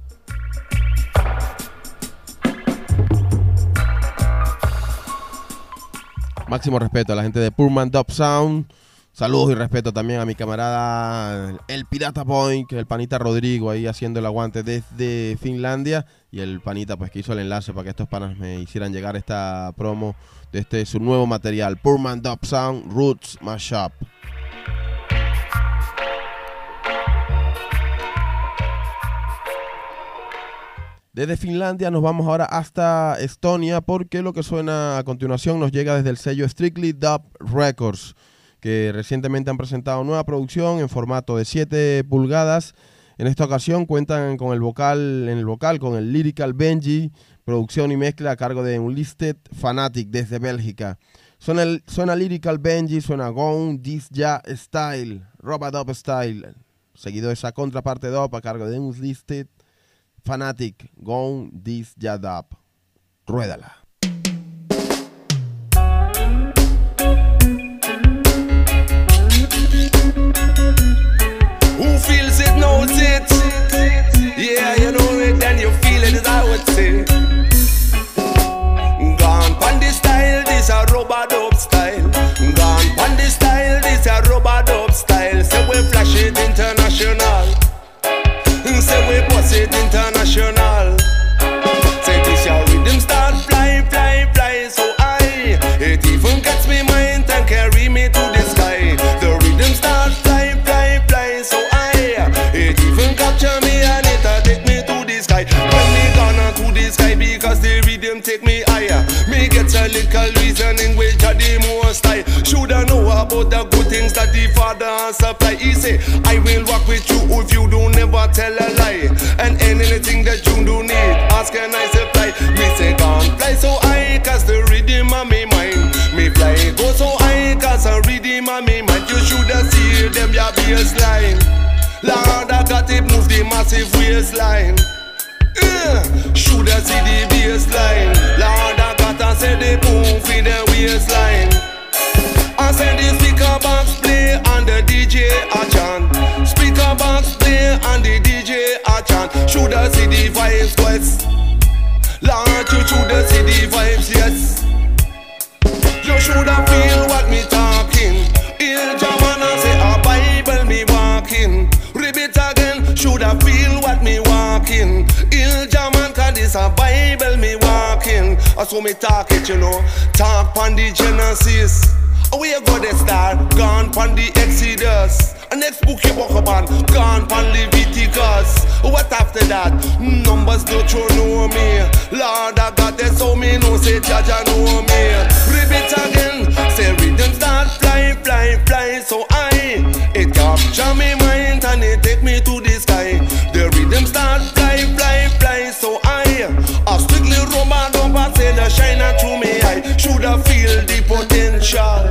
Máximo respeto a la gente de Poorman Dub Sound. Saludos y respeto también a mi camarada el Pirata Point, que es el panita Rodrigo ahí haciendo el aguante desde Finlandia, y el panita pues que hizo el enlace para que estos panas me hicieran llegar esta promo de este su nuevo material, Poorman Dub Sound Roots Mashup. Desde Finlandia nos vamos ahora hasta Estonia, porque lo que suena a continuación nos llega desde el sello Strictly Dub Records, que recientemente han presentado nueva producción en formato de siete pulgadas. En esta ocasión cuentan con el vocal, en el vocal con el Lyrical Benji, producción y mezcla a cargo de Unlisted Fanatic desde Bélgica. Suena, el, suena Lyrical Benji, suena Gone This Ya Style, Roba Dub Style, seguido de esa contraparte dub a cargo de Unlisted Fanatic, Gone This Ya Dub. Ruédala. Who feels it knows it. Yeah, you know it, then you feel it, as I would say. Gone pon this style, this a rubber dub style. Gone pon this style, this a rubber dub style. Say we flash it international. Say we boss it international. Say this your rhythm start fly, fly, fly. So I, it even gets me mind and carry me to the sky. The rhythm start fly, fly, fly. So it even capture me and it uh, take me to the sky. When me gonna to the sky because the rhythm take me higher. Me get a little reasoning which are the most high. Shoulda know about the good things that the Father supply. He say, I will walk with you if you do never tell a lie. And anything that you do need, ask and I supply. Me say can't fly so high cause the rhythm of me mind. Me fly go so high cause the rhythm of me mind. You shoulda see them your baseline. Lord, I got it, move the massive waistline. Yeah. Shoulda see the baseline. Lord, I got to say the move in the waistline. I said the speaker box play and the D J a chant. Speaker box play and the D J a chant. Shoulda see the vibes, West. Lord, you shoulda see the vibes, yes. You shoulda feel what me talking. Il Jamana say a Bible me walking. Repeat again, shoulda feel what me walking. Il Jaman cause this a Bible me walking. That's how me talk it, you know. Talk pon the Genesis. We go the start, gone pon the Exodus. Next book you walk upon, gone pon Leviticus. What after that? Numbers don't you know me. Lord I got this so me know say Jaja know me. Repeat again, say rhythm start fly, fly, fly. So I, it capture me mind and it take me to the sky. The rhythm start fly, fly, fly. So I, I strictly Roman over say the shine through me eye. Shoulda feel the potential.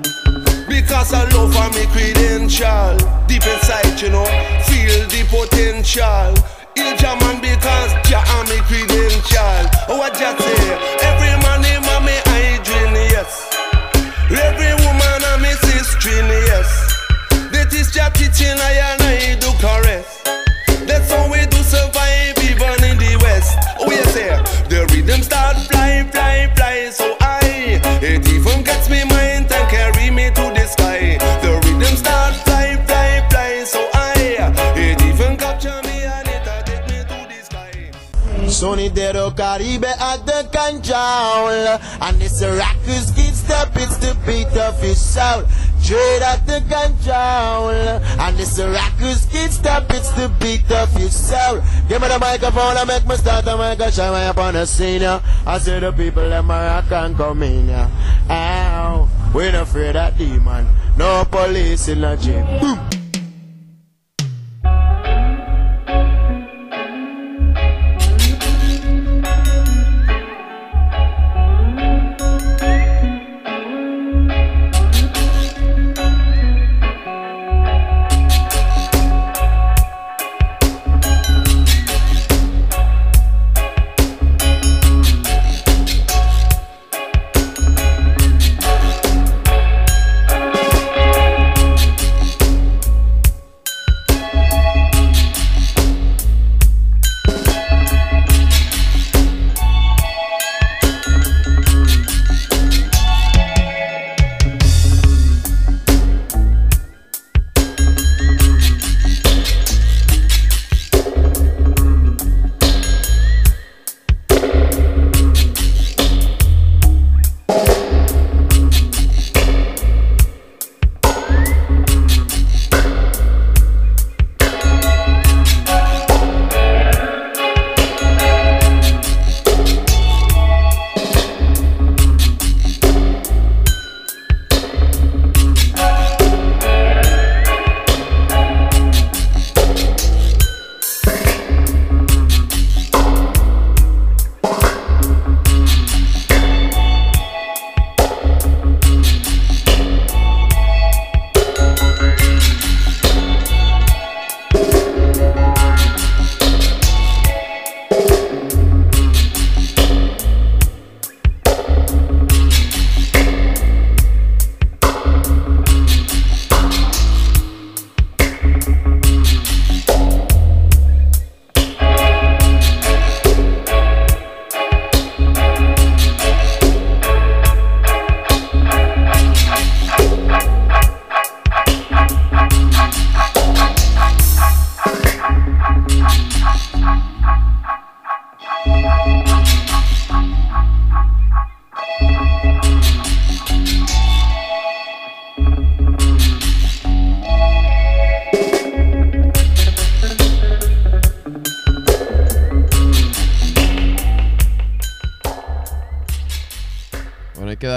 Because I love for me credential. Deep inside, you know, feel the potential. Il Jaman because Jah am me credential. What Jah say? Every man in me I dream, yes. Every woman am me sister, yes. That is Jah teaching I and I do caress. That's how we do survive even in the West. Oh yes, yeah. The rhythm start fly, fly, fly. So I, it even gets me mind and carry me to the sky. The rhythm start fly, fly, fly. So I, it even capture me and it take me to the sky. Sonidero Caribe at the control, and it's a Raccoons kid step, it's the beat of his soul. Trade at the control, and it's a Raccoons kid step, it's the beat of his soul. Give me the microphone and make me start to make a shine up on the scene. I see the people that my rock and come in. Ow, we not afraid of demon, no police in the gym. Boom.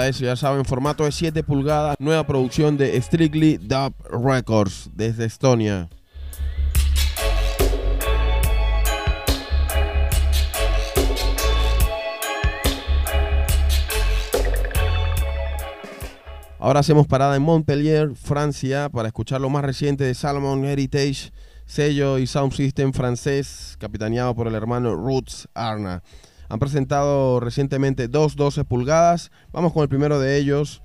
Recuerda eso, ya saben, formato de siete pulgadas, nueva producción de Strictly Dub Records desde Estonia. Ahora hacemos parada en Montpellier, Francia, para escuchar lo más reciente de Salomon Heritage, sello y sound system francés, capitaneado por el hermano Roots Arna. Han presentado recientemente dos doce pulgadas. Vamos con el primero de ellos,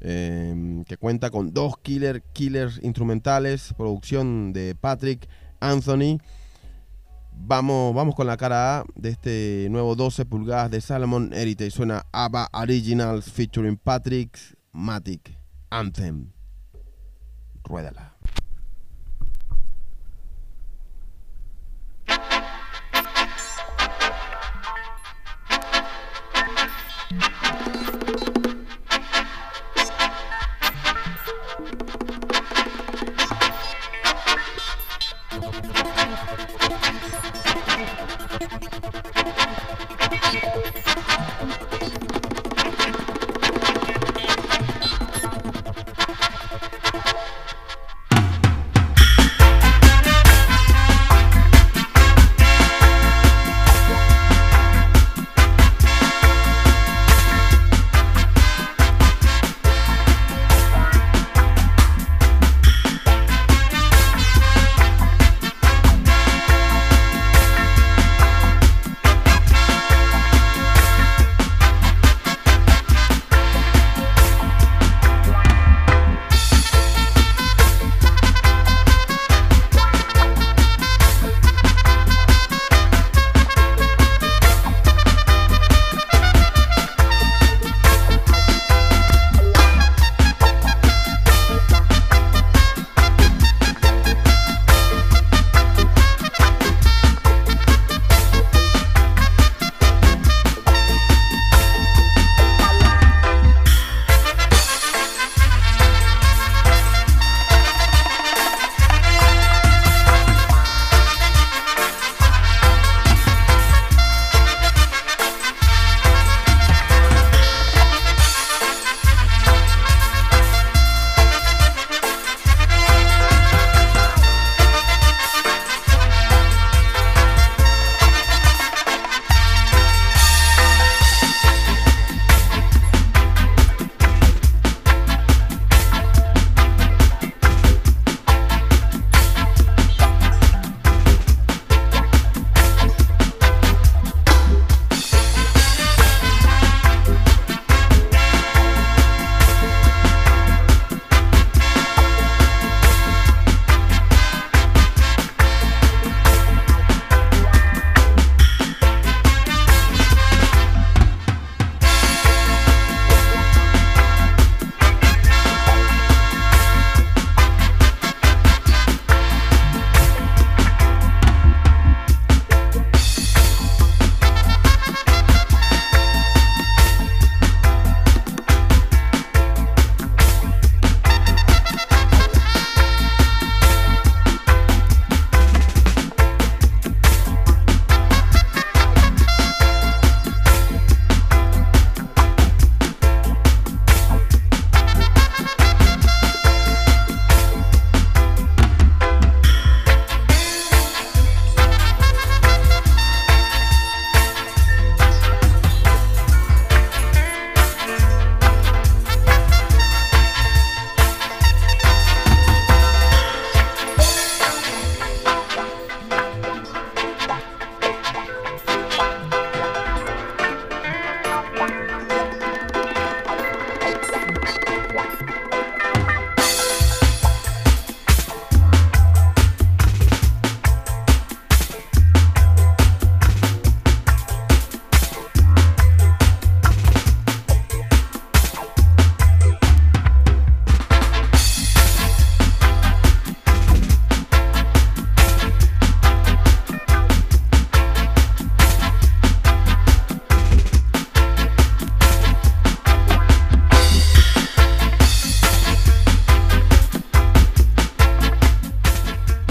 eh, que cuenta con dos killer, killers instrumentales, producción de Patrick Anthony. Vamos, vamos con la cara A de este nuevo doce pulgadas de Salomon Heritage. Suena ABBA Originals featuring Patrick Matic Anthem. Ruédala.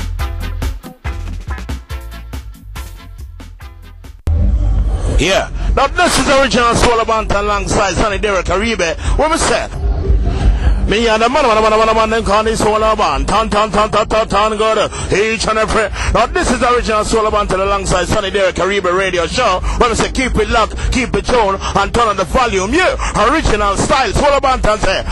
Yeah, Now this is the original Soul Banton alongside Sonny Derek Caribe. What we say? Me and the man, man, man, man, man, then call this Soul Banton, tan, tan, tan, tan, tan, tan, good. Each and every. Now this is the original Soul Banton alongside Sonny Derek Caribe radio show. When we say keep it locked, keep it tuned, and turn on the volume. Yeah, original style. Soul Banton say.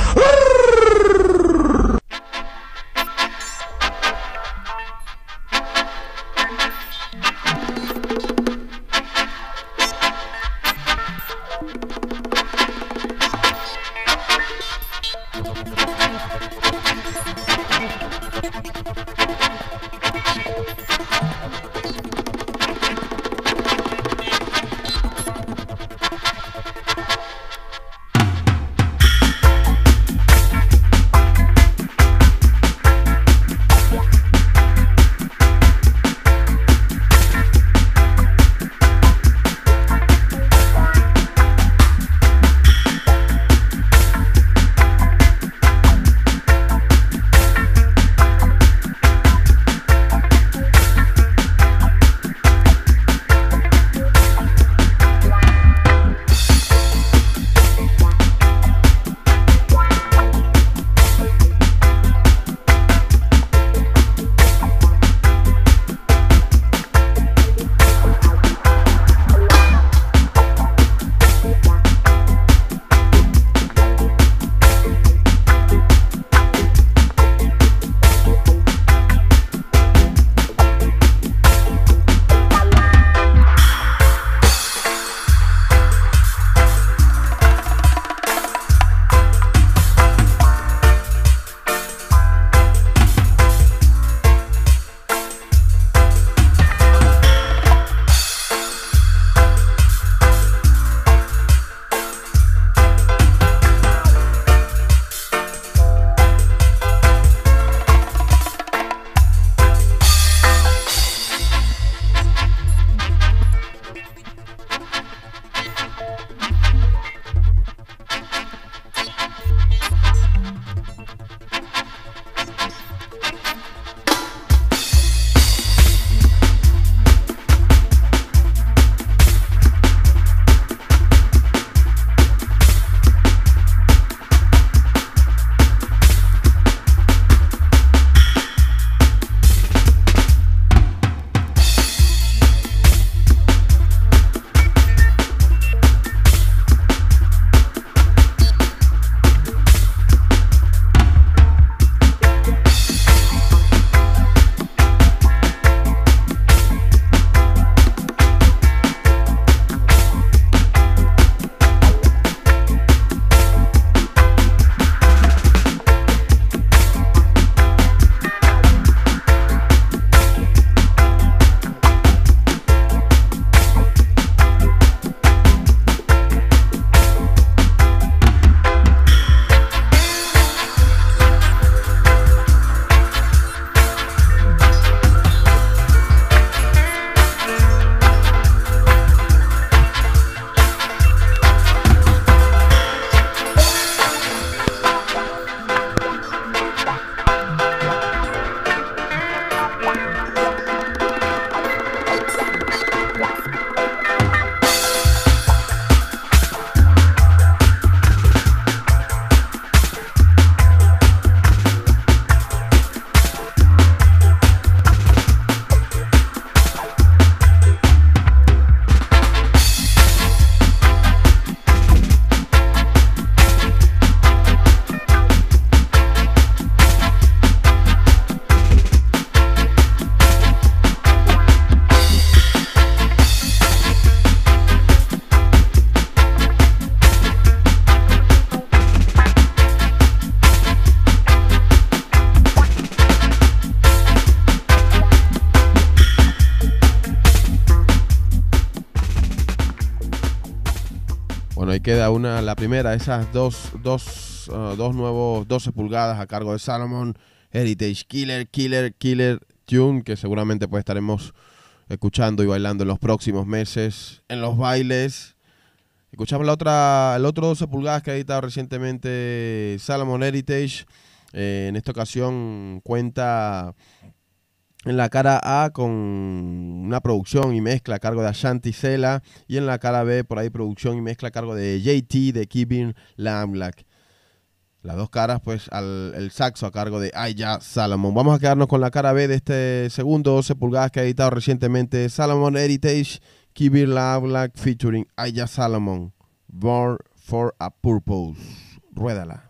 Bueno, ahí queda una, la primera, esas dos, dos, uh, dos nuevos doce pulgadas a cargo de Salomon Heritage. Killer, killer, killer tune que seguramente pues estaremos escuchando y bailando en los próximos meses en los bailes. Escuchamos la otra, el otro doce pulgadas que ha editado recientemente Salomon Heritage. Eh, en esta ocasión cuenta En la cara A con una producción y mezcla a cargo de Ashanti Sela. Y en la cara B por ahí producción y mezcla a cargo de J T de Kevin Lamlack. Las dos caras pues al el saxo a cargo de Aya Salomon. Vamos a quedarnos con la cara B de este segundo doce pulgadas que ha editado recientemente Salomon Heritage. Kevin Lamlack featuring Aya Salomon. Born for a Purpose. Ruédala.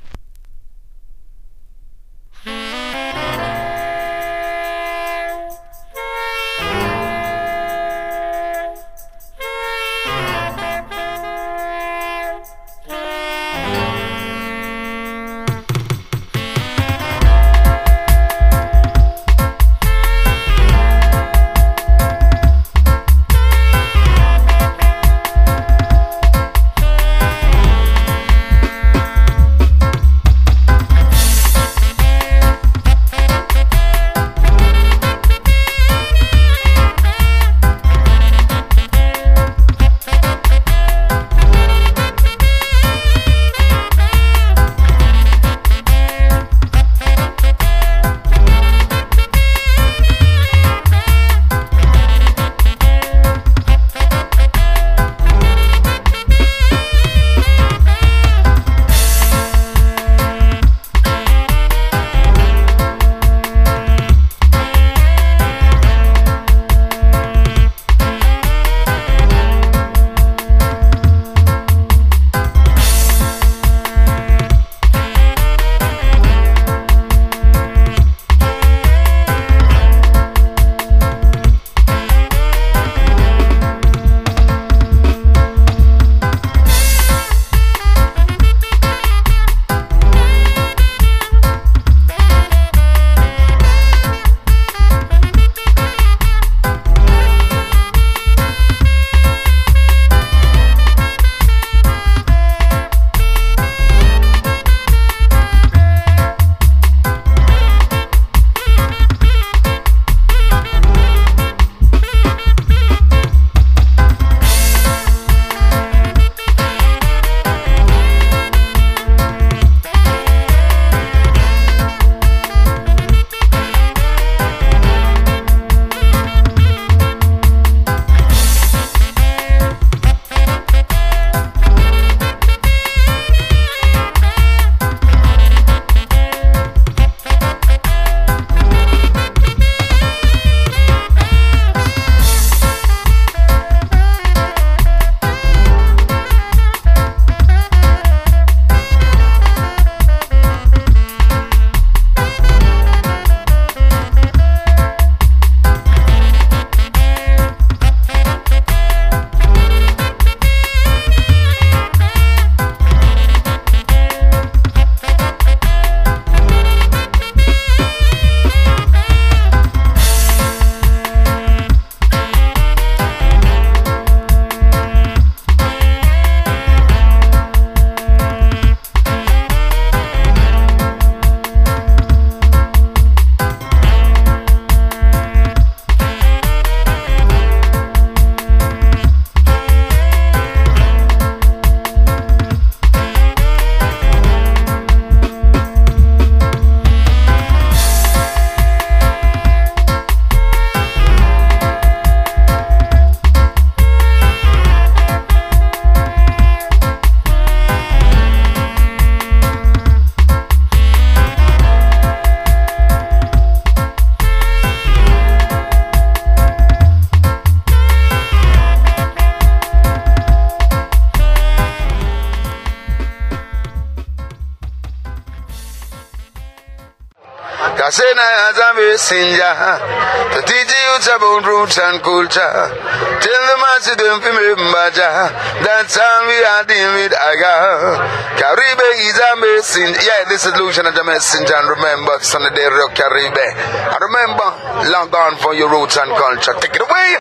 Kasena as a messenger to teach you about roots and culture. Tell the masses them to remember Jah. That's all we are dealing with. I got Caribe is a messenger. Yeah, this is Lucian as a messenger. And remember, Sunday day rock Caribe. And remember, long gone for your roots and culture. Take it away.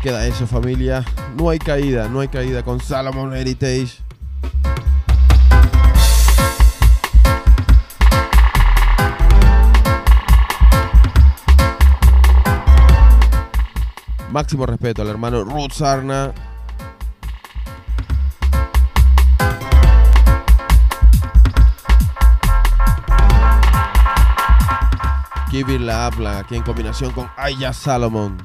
queda eso, familia. No hay caída, no hay caída con Salomon Heritage. Máximo respeto al hermano Roots Arna. Kibir la habla aquí en combinación con Aya Salomon.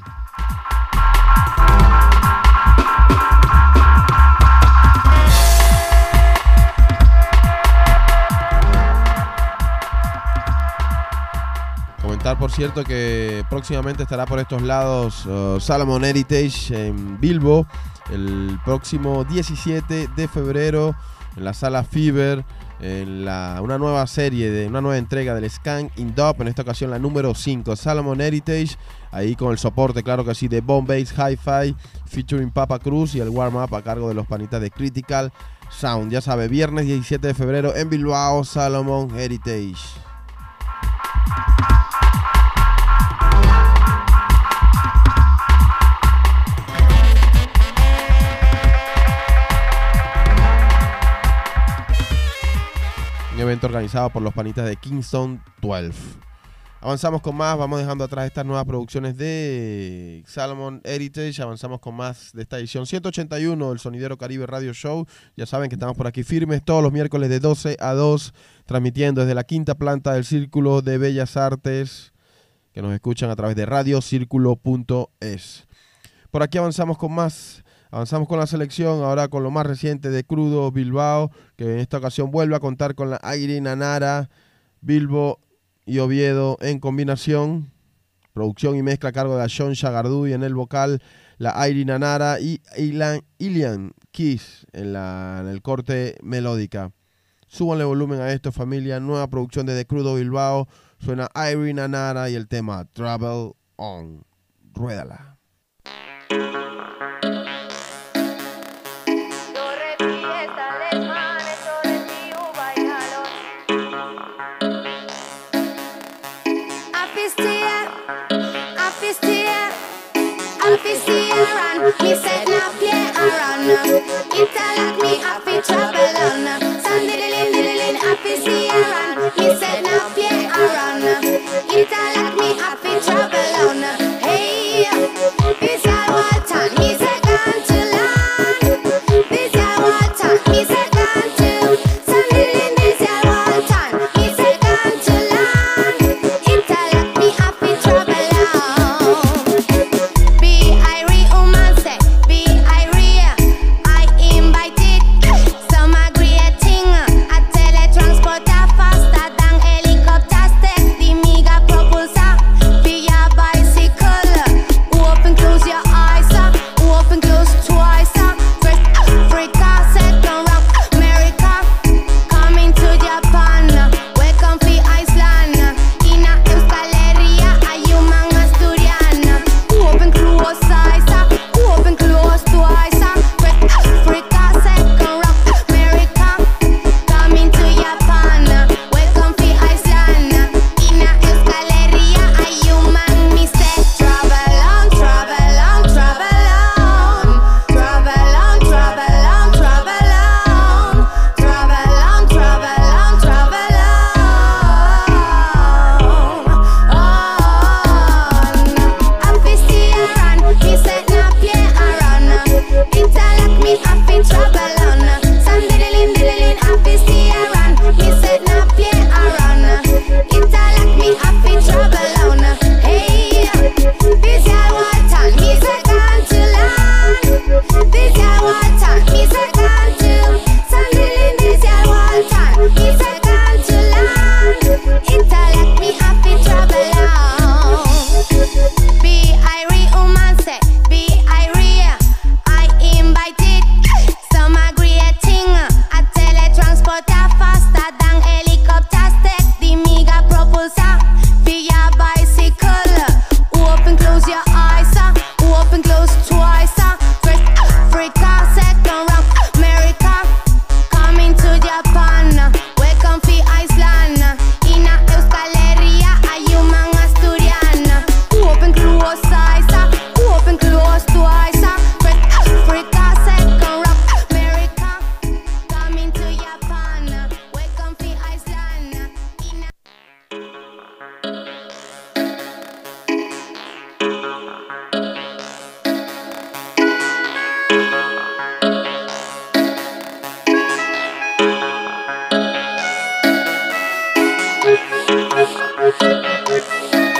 Comentar, por cierto, que próximamente estará por estos lados uh, Salomon Heritage en Bilbo el próximo diecisiete de febrero en la sala Fever, en la, una nueva serie, de una nueva entrega del Skank in Dub, en esta ocasión la número cinco, Salomon Heritage, ahí con el soporte, claro que sí, de Bombass Hi-Fi, featuring Papa Cruz y el warm-up a cargo de los panitas de Critical Sound. Ya sabe, viernes diecisiete de febrero en Bilbao, Salomon Heritage. Evento organizado por los panitas de Kingston doce. Avanzamos con más, vamos dejando atrás estas nuevas producciones de Salomon Heritage, avanzamos con más de esta edición ciento ochenta y uno del Sonidero Caribe Radio Show. Ya saben que estamos por aquí firmes todos los miércoles de doce a dos, transmitiendo desde la quinta planta del Círculo de Bellas Artes, que nos escuchan a través de radio círculo punto es. Por aquí avanzamos con más. Avanzamos con la selección, ahora con lo más reciente de Crudo Bilbao, que en esta ocasión vuelve a contar con la Airi Nanara, Bilbo y Oviedo en combinación. Producción y mezcla a cargo de Sean Shagardú y en el vocal la Airi Nanara y Ilan, Ilian Keys en, la, en el corte melódica. Súbanle volumen a esto, familia. Nueva producción de The Crudo Bilbao. Suena Airi Nanara y el tema Travel On. Ruédala. Me said now play around. It a like me happy travel on. Sun diddling diddling happy see around. Me said now play around. It a like me happy travel on. Hey, this a Walton. Me said gone to land. This a Walton. Me said gone to. Sun diddling this a Walton. Me said gone to land. It a like me happy travel on. Be Irie woman say, be Irie. I invited some agreeing. A teletransporter faster than helicopters. Take the mega propulsor. Be a bicycle. Open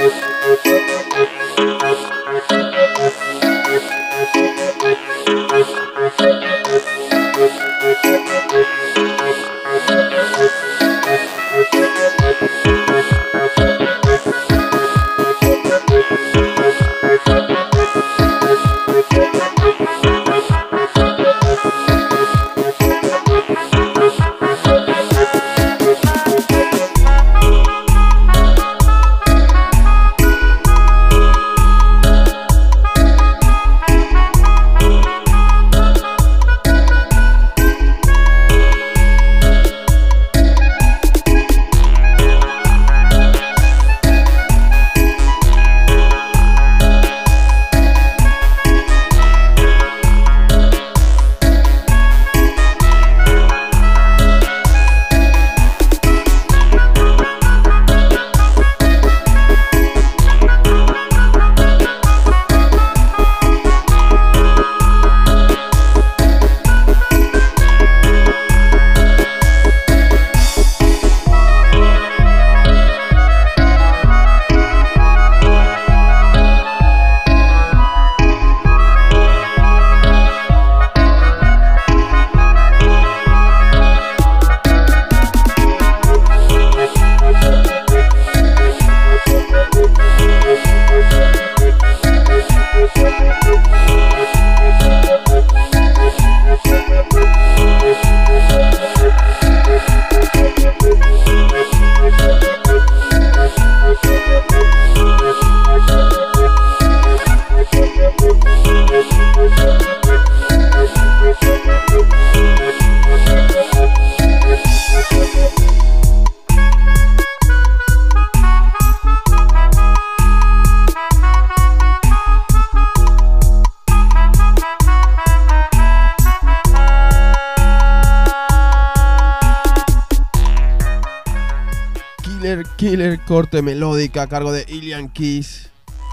Killer, corte melódica a cargo de Alien Keys.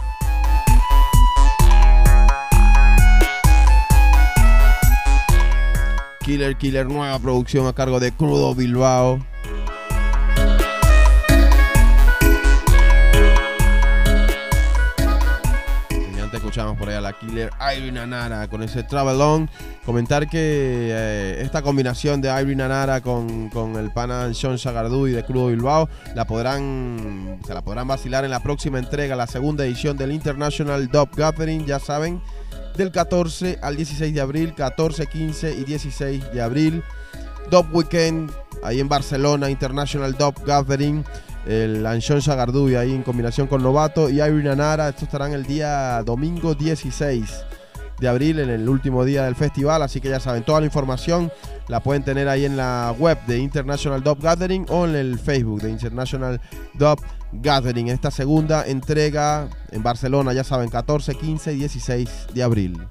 Killer, Killer, nueva producción a cargo de Crudo Bilbao. Y antes escuchamos por ahí a la Killer Irene Anara con ese Travel On. Comentar que eh, esta combinación de Irene Anara con, con el pana Sean Sagardú y de Crudo Bilbao la podrán, se la podrán vacilar en la próxima entrega, la segunda edición del International Dub Gathering, ya saben, del catorce al dieciséis de abril, catorce, quince y dieciséis de abril. Dub Weekend, ahí en Barcelona, International Dub Gathering. El Anshon Sagardú ahí en combinación con Novato y Irene Anara. Estos estarán el día domingo dieciséis de abril, en el último día del festival. Así que ya saben, toda la información la pueden tener ahí en la web de International Dub Gathering o en el Facebook de International Dub Gathering. Esta segunda entrega en Barcelona, ya saben, catorce, quince y dieciséis de abril.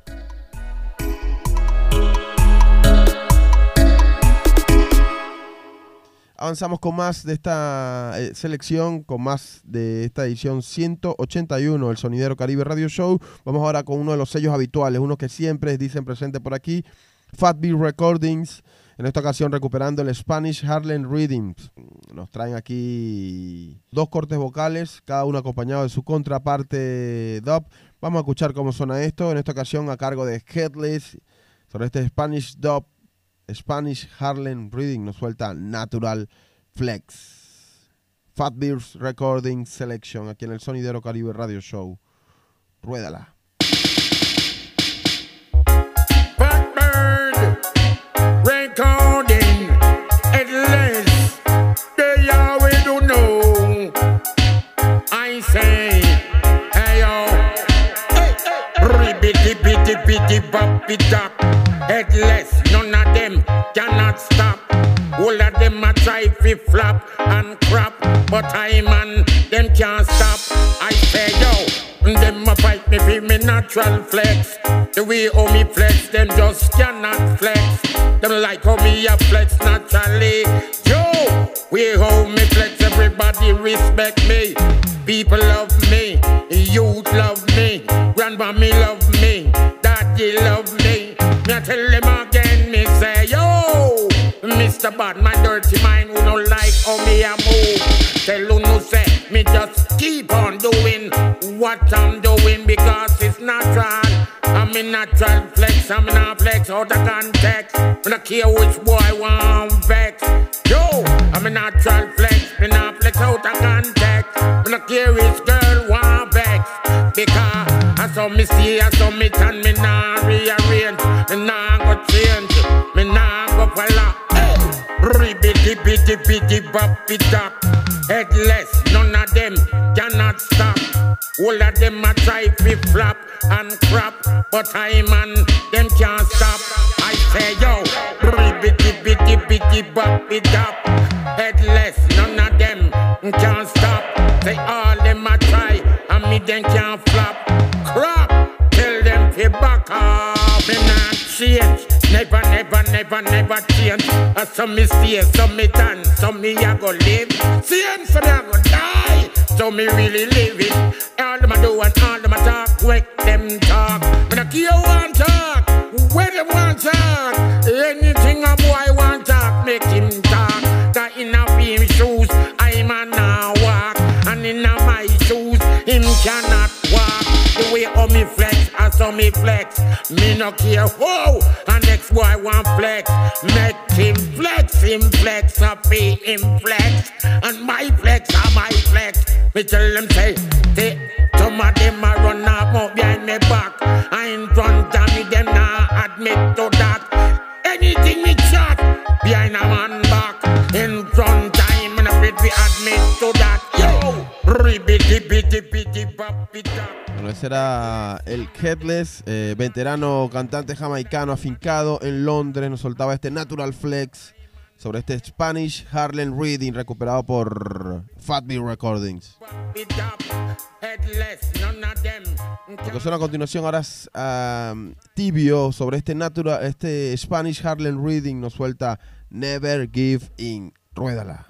Avanzamos con más de esta eh, selección, con más de esta edición ciento ochenta y uno del Sonidero Caribe Radio Show. Vamos ahora con uno de los sellos habituales, uno que siempre dicen presente por aquí, Fat Beat Recordings. En esta ocasión recuperando el Spanish Harlem Rhythms. Nos traen aquí dos cortes vocales, cada uno acompañado de su contraparte dub. Vamos a escuchar cómo suena esto, en esta ocasión a cargo de Headless, sobre este Spanish dub. Spanish Harlem Rhythm nos suelta Natural Flex. Fat Beats Recording Selection aquí en el Sonidero Caribe Radio Show. Ruédala. Fat Bird Recording Headless. They are we don't know. I say, hey yo, hey, hey. Ribbity bitty bitty boppy dop. Headless, none of them cannot stop. All of them a try to flap and crap, but I man, them can't stop. I say yo, them a fight me for me natural flex. The way how me flex, them just cannot flex. Them like how me a flex naturally. Yo, way how me flex, everybody respect me. People love me, youth love me, grandma me love me, daddy love me. Me I tell them again, me say, yo, Mister Bad, my dirty mind, who don't like how me a move. Tell who no say, me just keep on doing what I'm doing because it's natural. I'm in natural flex, I'm in a flex out of context. I don't care which boy want vex. Yo, I'm in natural flex, in a flex out of context. I don't care which girl want vex. Because I saw me see, I saw me turn, me nah rearrange. Me nah go change, me nah go follow. Ribbity bitty bitty bop it up. Headless, none of them cannot stop. All of them a try to flap and crap, but I man, them can't stop. I say yo, ribbity bitty bitty bop it up. Headless, none of them can't stop. Say all them a try, and me them can't flap. Crap, tell them to back off. Me not change. Never, never, never, never change. Uh, some me stay, some me done, some me a go live. Same, some me a go die. So me really live it. All them a do and all them a talk, wake them talk. Me no care one talk, where them want talk. Anything a boy want talk, make him talk. That in a him shoes, I'm a now walk. And in a my shoes, him cannot walk. The way how me flex, I saw me flex. Me no care who, and next boy want flex. Make him flex, him flex, I pay him flex. And my flex, are my flex. Me tell them say, they, some of them a run up out behind me back. I in front of me, them nah admit to that. Anything me chat, behind a man back. In front of him, and afraid we admit to that. Yo, ribbity bitty bitty bop it up. Bueno, ese era el Headless, eh, veterano cantante jamaicano afincado en Londres. Nos soltaba este Natural Flex sobre este Spanish Harlem Reading recuperado por Fat Bill Recordings. Lo que suena a continuación ahora es um, Tibio sobre este natural, este Spanish Harlem Reading. Nos suelta Never Give In. Ruédala.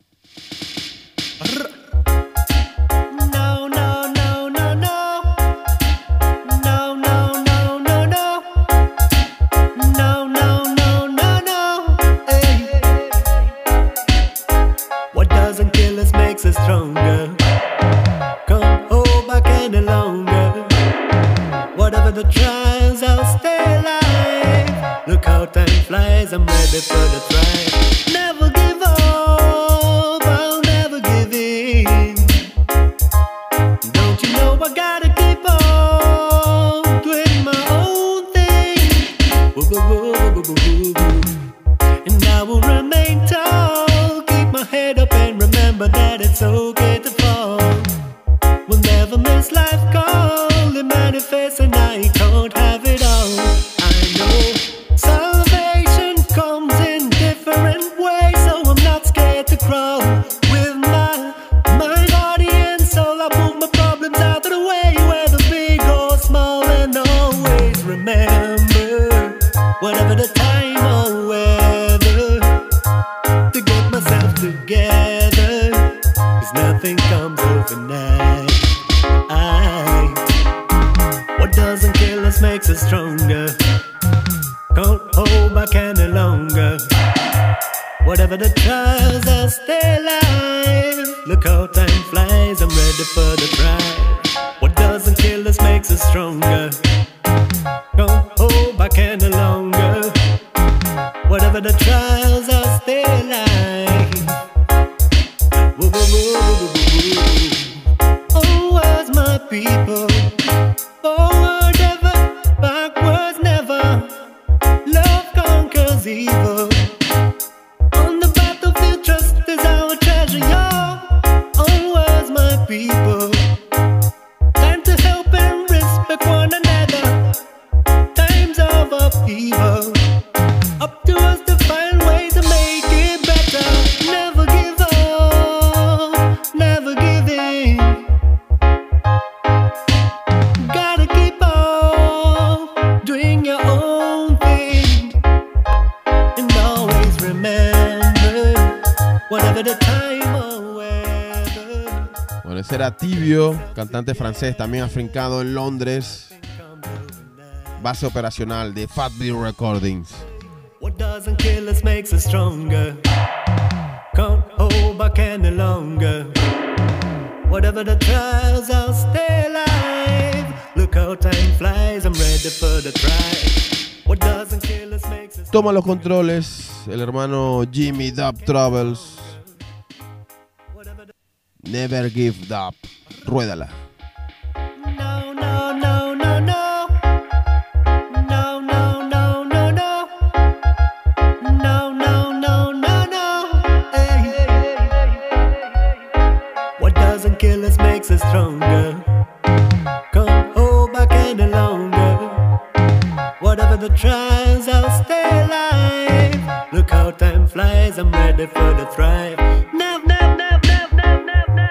Stronger. Can't hold back any longer. Whatever the trials, I'll stay alive. Look how time flies, I'm ready for the try. Never give up, I'll never give in. Don't you know I gotta keep on doing my own thing. Woo, woo, woo, woo, woo, woo, woo. And I will remain tall, keep my head up and remember that it's okay to fall. We'll never miss life call. It manifests and I can't have it all. I know salvation comes in different ways, so I'm not scared to crawl. With my mind, body and soul, I move my problems out of the way, whether big or small. And always remember, whatever the time or weather, to get myself together. Nothing comes overnight. I, what doesn't kill us makes us stronger. Can't hold back any longer. Whatever the trials, I'll stay alive. Look how time flies, I'm ready for the try. What doesn't kill us makes us stronger. Can't hold back any longer. Whatever the trials, I'll stay alive. Onwards, my people. Forward ever, backwards never. Love conquers evil. On the battlefield, trust is our treasure, y'all. Onwards, my people. Time to help and respect one another. Times of upheaval. Up to us to find ways to make it better. Never give up, never give in. Gotta keep on doing your own thing. And always remember, whatever the time or weather. Bueno, ese era Tibio, cantante francés, también afincado en Londres. Base operacional de Fat Bill Recordings. What doesn't kill us makes us stronger. Can't hold back any longer. Whatever the trials, I'll stay alive. Look how time flies, I'm ready for the drive. What doesn't kill us makes us... Toma los controles el hermano Jimmy Dub Troubles. Never give up. Ruédala. No, no, no, no, no. No, no, no, no, no. No, no, no, no, no. Hey. What doesn't kill us makes us stronger. Can't hold back any longer. Whatever the trials, I'll stay alive. Look how time flies, I'm ready for the thrive. Now, now, now, now, now, now, now.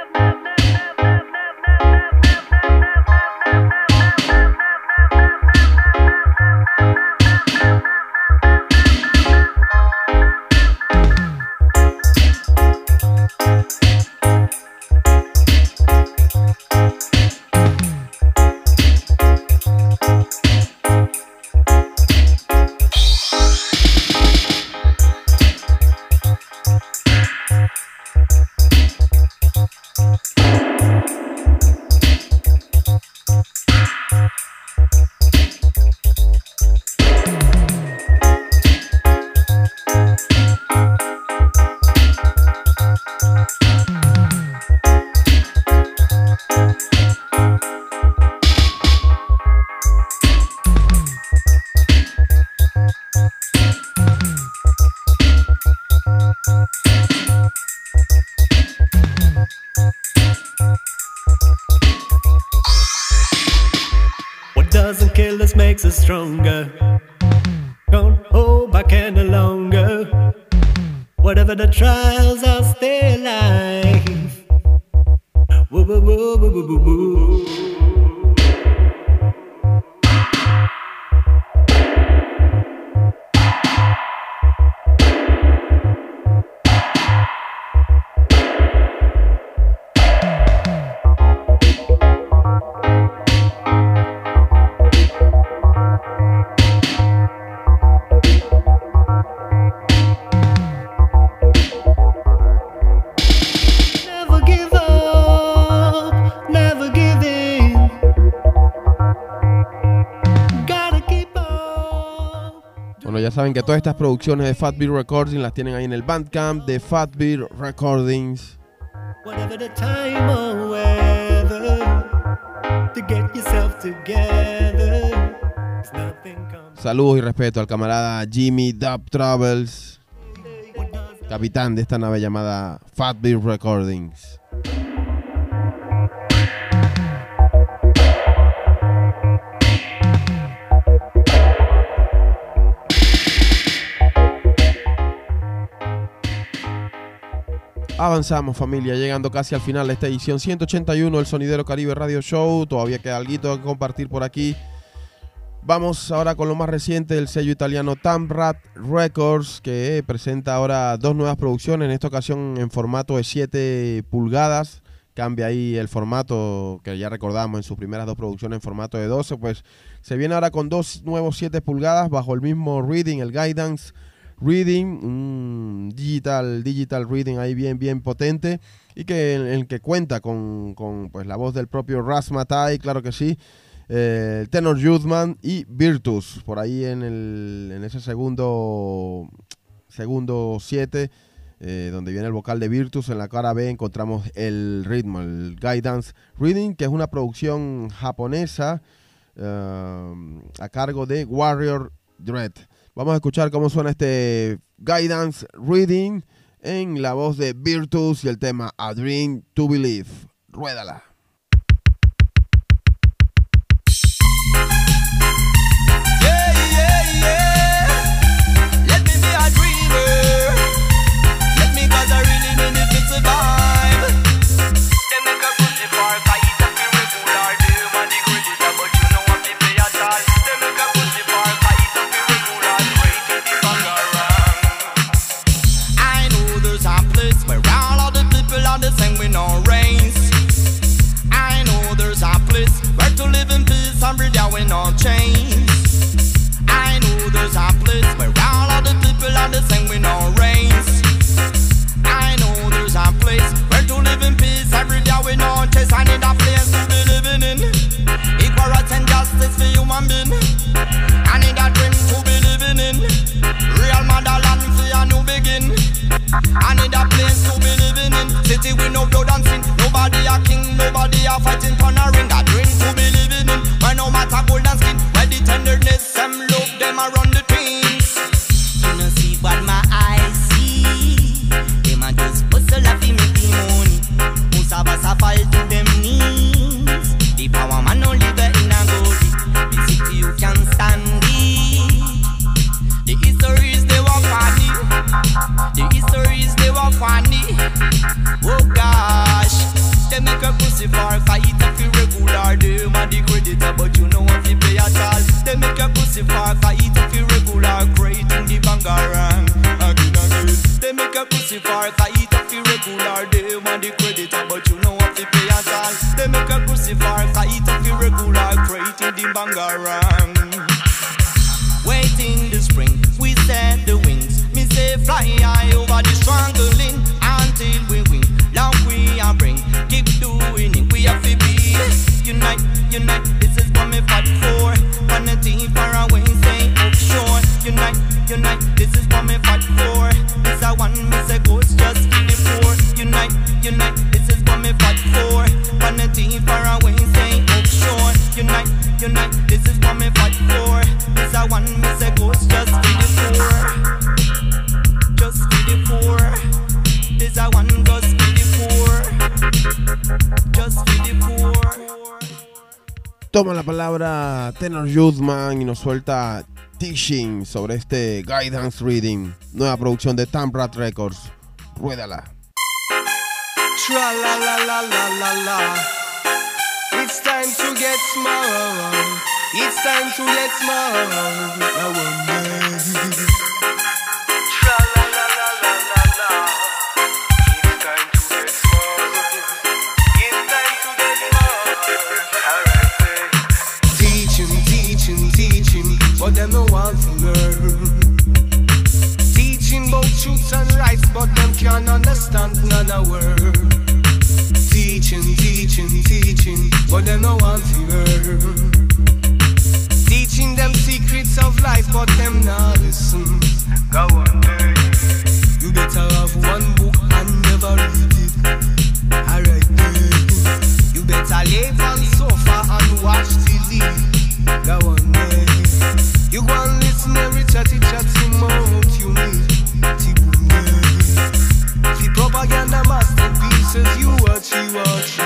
Doesn't kill us makes us stronger. Don't hold back any longer. Whatever the trials, I'll stay alive. Woo, woo, woo, woo, woo, woo, woo. Ya saben que todas estas producciones de Fat Beat Recordings las tienen ahí en el Bandcamp de Fat Beat Recordings. Saludos y respeto al camarada Jimmy Dub Troubles, capitán de esta nave llamada Fat Beat Recordings. Avanzamos, familia, llegando casi al final de esta edición ciento ochenta y uno del Sonidero Caribe Radio Show. Todavía queda algo que compartir por aquí. Vamos ahora con lo más reciente del sello italiano Tamrat Records, que presenta ahora dos nuevas producciones, en esta ocasión en formato de siete pulgadas. Cambia ahí el formato que ya recordamos en sus primeras dos producciones en formato de doce. Pues se viene ahora con dos nuevos siete pulgadas bajo el mismo reading, el Guidance Reading, un digital, digital reading ahí bien, bien potente, y que el, el que cuenta con, con pues, la voz del propio Ras Matai, claro que sí, eh, el tenor Youthman y Virtus, por ahí en, el, en ese segundo segundo siete, eh, donde viene el vocal de Virtus. En la cara B encontramos el ritmo, el Guidance Reading, que es una producción japonesa uh, a cargo de Warrior Dread. Vamos a escuchar cómo suena este Guidance Reading en la voz de Virtus y el tema A Dream to Believe. Ruédala. No chains. I know there's a place where all of the people are the same with no rains. I know there's a place where to live in peace every day with no chains. of irregular, them and the creditor, but you know what you pay at all. They make a pussy fuck, I eat of irregular, creating the bangarang. Again, again. They make a pussy fuck, I eat of irregular, them and the creditor, but you know what you pay at all. They make a pussy fuck, I eat of irregular, creating the bangarang. Waiting the spring, we set the wings. Me say fly high over the strangling until we win. Long we are bring, keep doing it. We have to be unite, unite. This is what me fight for. One the team far away, say offshore. Unite, unite. This is what me fight for. This a one me say ghost just kill the poor. Unite, unite. This is what me fight for. One the team far away, say offshore. Unite, unite. This is what me fight for. This a one me say ghost just kill the poor. Just kill the poor. This a one just kill the poor. Just kill the poor. Toma la palabra Tenor Youthman y nos suelta Teaching sobre este Guidance Reading, nueva producción de Tamrat Records. Ruédala. Tra la la la la la la. It's time to get small. It's time to get small. Now one day. Tra la la la la la la. It's time to get small. It's time to get small. Alright, teaching, teaching, teaching, but them no want to learn. Teaching about truths and rights, but them can't understand none of word. Teaching, teaching, teaching, but them no want to learn. Teaching them secrets of life, but them not listen. Go on, day. You better have one book and never read it. Alright, day. You better lay on sofa and watch T V. Go on, day. You go and listen every chatty chatty mouth you need. Tiboom, day. The propaganda masterpieces you watch, you watch.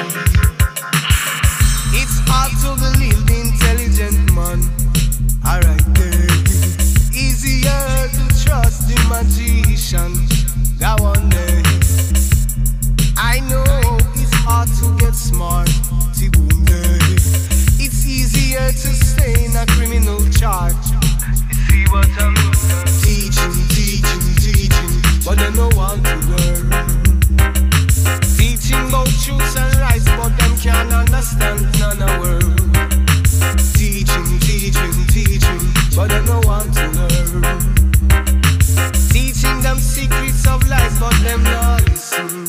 It's hard to believe the intelligent man. Alright, then. Easier to trust the magician. That one day. I know it's hard to get smart. Tiboom, day. It's easier to stay in a criminal charge. You see what I mean? Teaching, teaching, teaching, but they no want to learn. Teaching about truths and rights, but them can't understand none of word. Teaching, teaching, teaching, but they no want to learn. Teaching them secrets of life, but them not listen.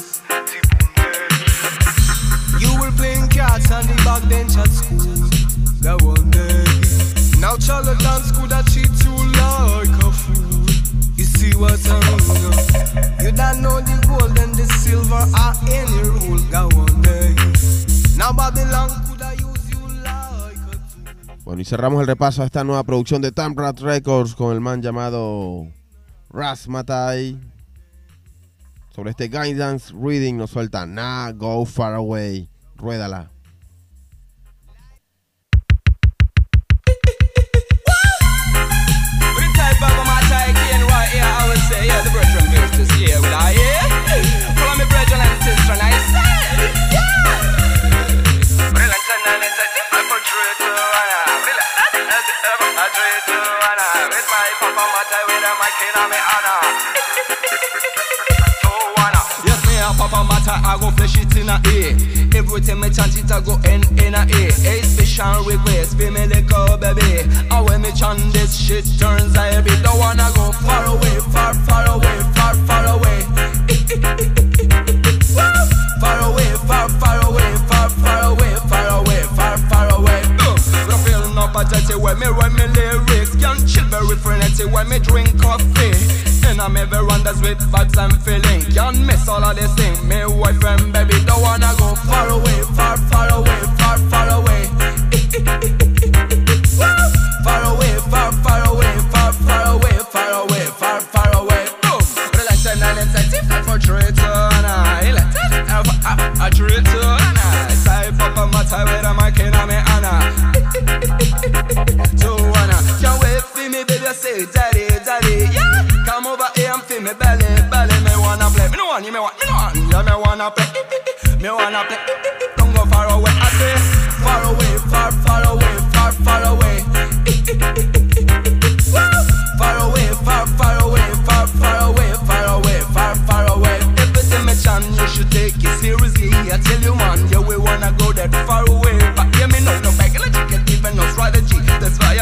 You were playing cards on the back bench at school. That one day. Now charlatans could have cheat you like a fool. You see what I mean? You don't know the gold and the silver are any rule. That one day. Now Babylon could have used you like a tool. Bueno, y cerramos el repaso a esta nueva producción de Tamrat Records con el man llamado Razmatai. Sobre este Guidance Reading nos suelta Nah, Go Far Away. Ruédala. Yeah, the brethren business here with I, yeah. Follow me, brethren and sister, and I say, yeah. Well, I'm telling you, I portray to Anna. Well, I portray to Anna. With my papa, my tie, with my king, I'm Anna. So, Anna. Yes, me and papa, my tie, I go flesh it in a A. Everything me chant it, I go in in a A. A special request, for me little baby. And when me chant this shit turns I be don't wanna go far away, far, far away, far, far away. Far away, far, far away, far, far away, far away, far, far away. We feel no patati when me write me lyrics. Can't chill very frenetic when me drink coffee. And I'm ever wonders with vibes I'm feeling. Can't miss all of this thing. Me wife and baby don't wanna go far away, far, far away, far, far away. Far away, far, far away, far, far away, far away, far, far away. Boom. But I said nine and thirty five for traitor. I let it have a traitor. I say papa my tie with a mic in a me Anna. So Anna, can't wait for me baby say daddy, daddy, yeah. Come over here and feel me belly, belly. Me wanna play, me no want you, me want, me no want, yeah me wanna play, me wanna play. Don't go far away, I say.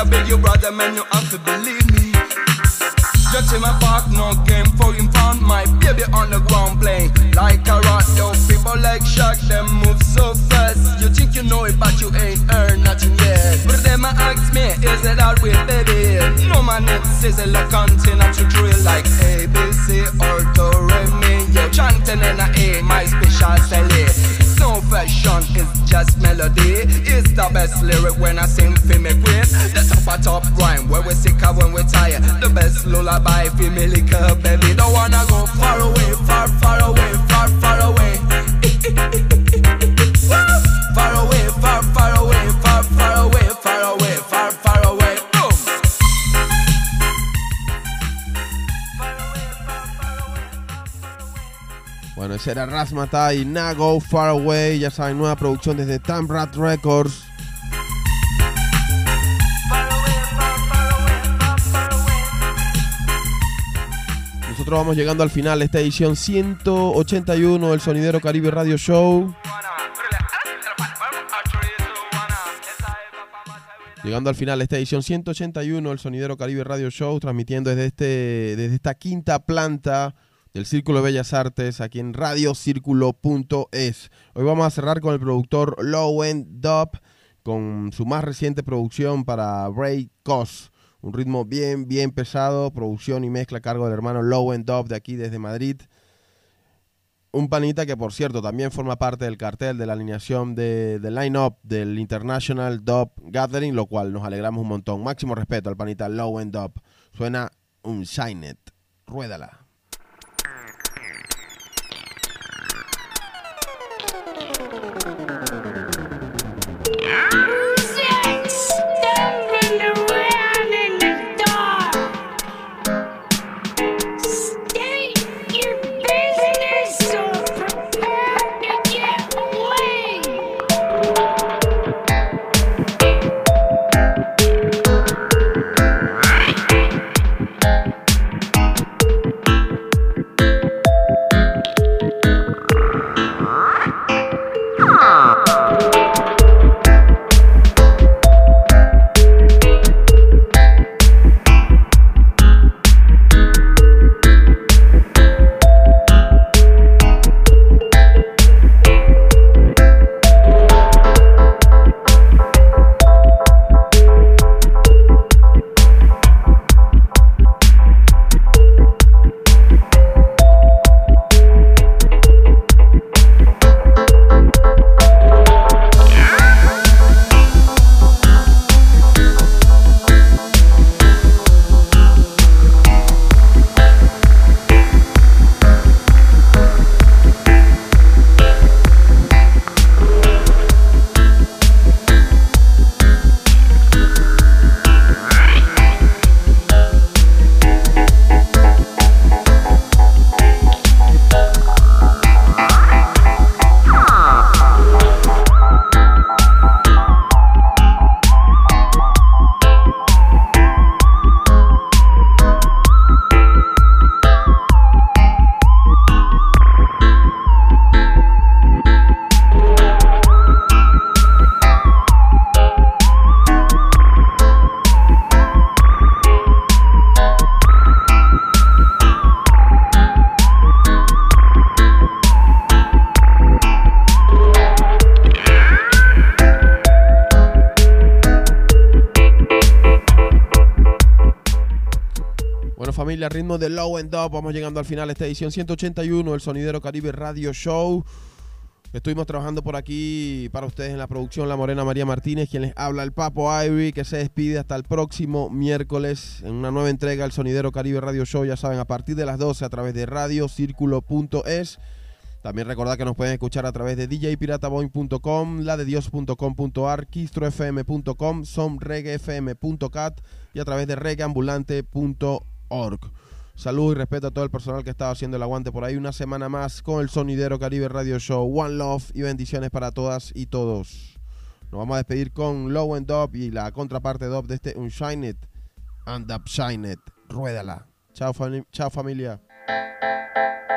I beg you, brother, man, you have to believe me. Just in my park, no game for him found my baby on the ground playing like a rat. Yo, people like Shaq, them move so fast. You think you know it, but you ain't earned nothing yet. But them ask me, is it all way, baby? No man, it says a lot continue to drill like A, B, C, or do, re, mi. Yo, chanting in a A, my special style. No fashion, it's just melody. It's the best lyric when I sing for me queen. The top of top rhyme, when we're sick of when we're tired. The best lullaby for me liquor, baby. Don't wanna go far away, far, far away, far, far away. Far away, far, far away, far, far away, far away, far, far away. Boom. Bueno, ese era Razzmatazz, Now Go Far Away. Ya saben, nueva producción desde Tamrat Records. Nosotros vamos llegando al final de esta edición ciento ochenta y uno del Sonidero Caribe Radio Show. Llegando al final de esta edición ciento ochenta y uno del Sonidero Caribe Radio Show, transmitiendo desde, este, desde esta quinta planta del Círculo de Bellas Artes, aquí en radio círculo punto es. Hoy vamos a cerrar con el productor Low End Dub, con su más reciente producción para Break Cos. Un ritmo bien, bien pesado, producción y mezcla a cargo del hermano Low End Dub de aquí desde Madrid. Un panita que, por cierto, también forma parte del cartel de la alineación de, de line-up del International Dub Gathering, lo cual nos alegramos un montón. Máximo respeto al panita Low End Dub. Suena un Shine It. Ruédala. Familia, ritmo de Low End Dub. Vamos llegando al final de esta edición ciento ochenta y uno del Sonidero Caribe Radio Show. Estuvimos trabajando por aquí para ustedes en la producción La Morena María Martínez, quien les habla, el Papo Ivory, que se despide hasta el próximo miércoles en una nueva entrega del Sonidero Caribe Radio Show. Ya saben, a partir de las doce a través de radio círculo punto es. También recordad que nos pueden escuchar a través de d j pirata boy punto com, la de dios punto com punto a r, kistro f m punto com, som reggae f m punto cat y a través de reggae ambulante punto org. Salud y respeto a todo el personal que estaba haciendo el aguante por ahí una semana más con el Sonidero Caribe Radio Show. One love y bendiciones para todas y todos. Nos vamos a despedir con Low End Dub y la contraparte dub de este Unshine It and Up Shine It. Ruédala. Chao, fami- chao familia.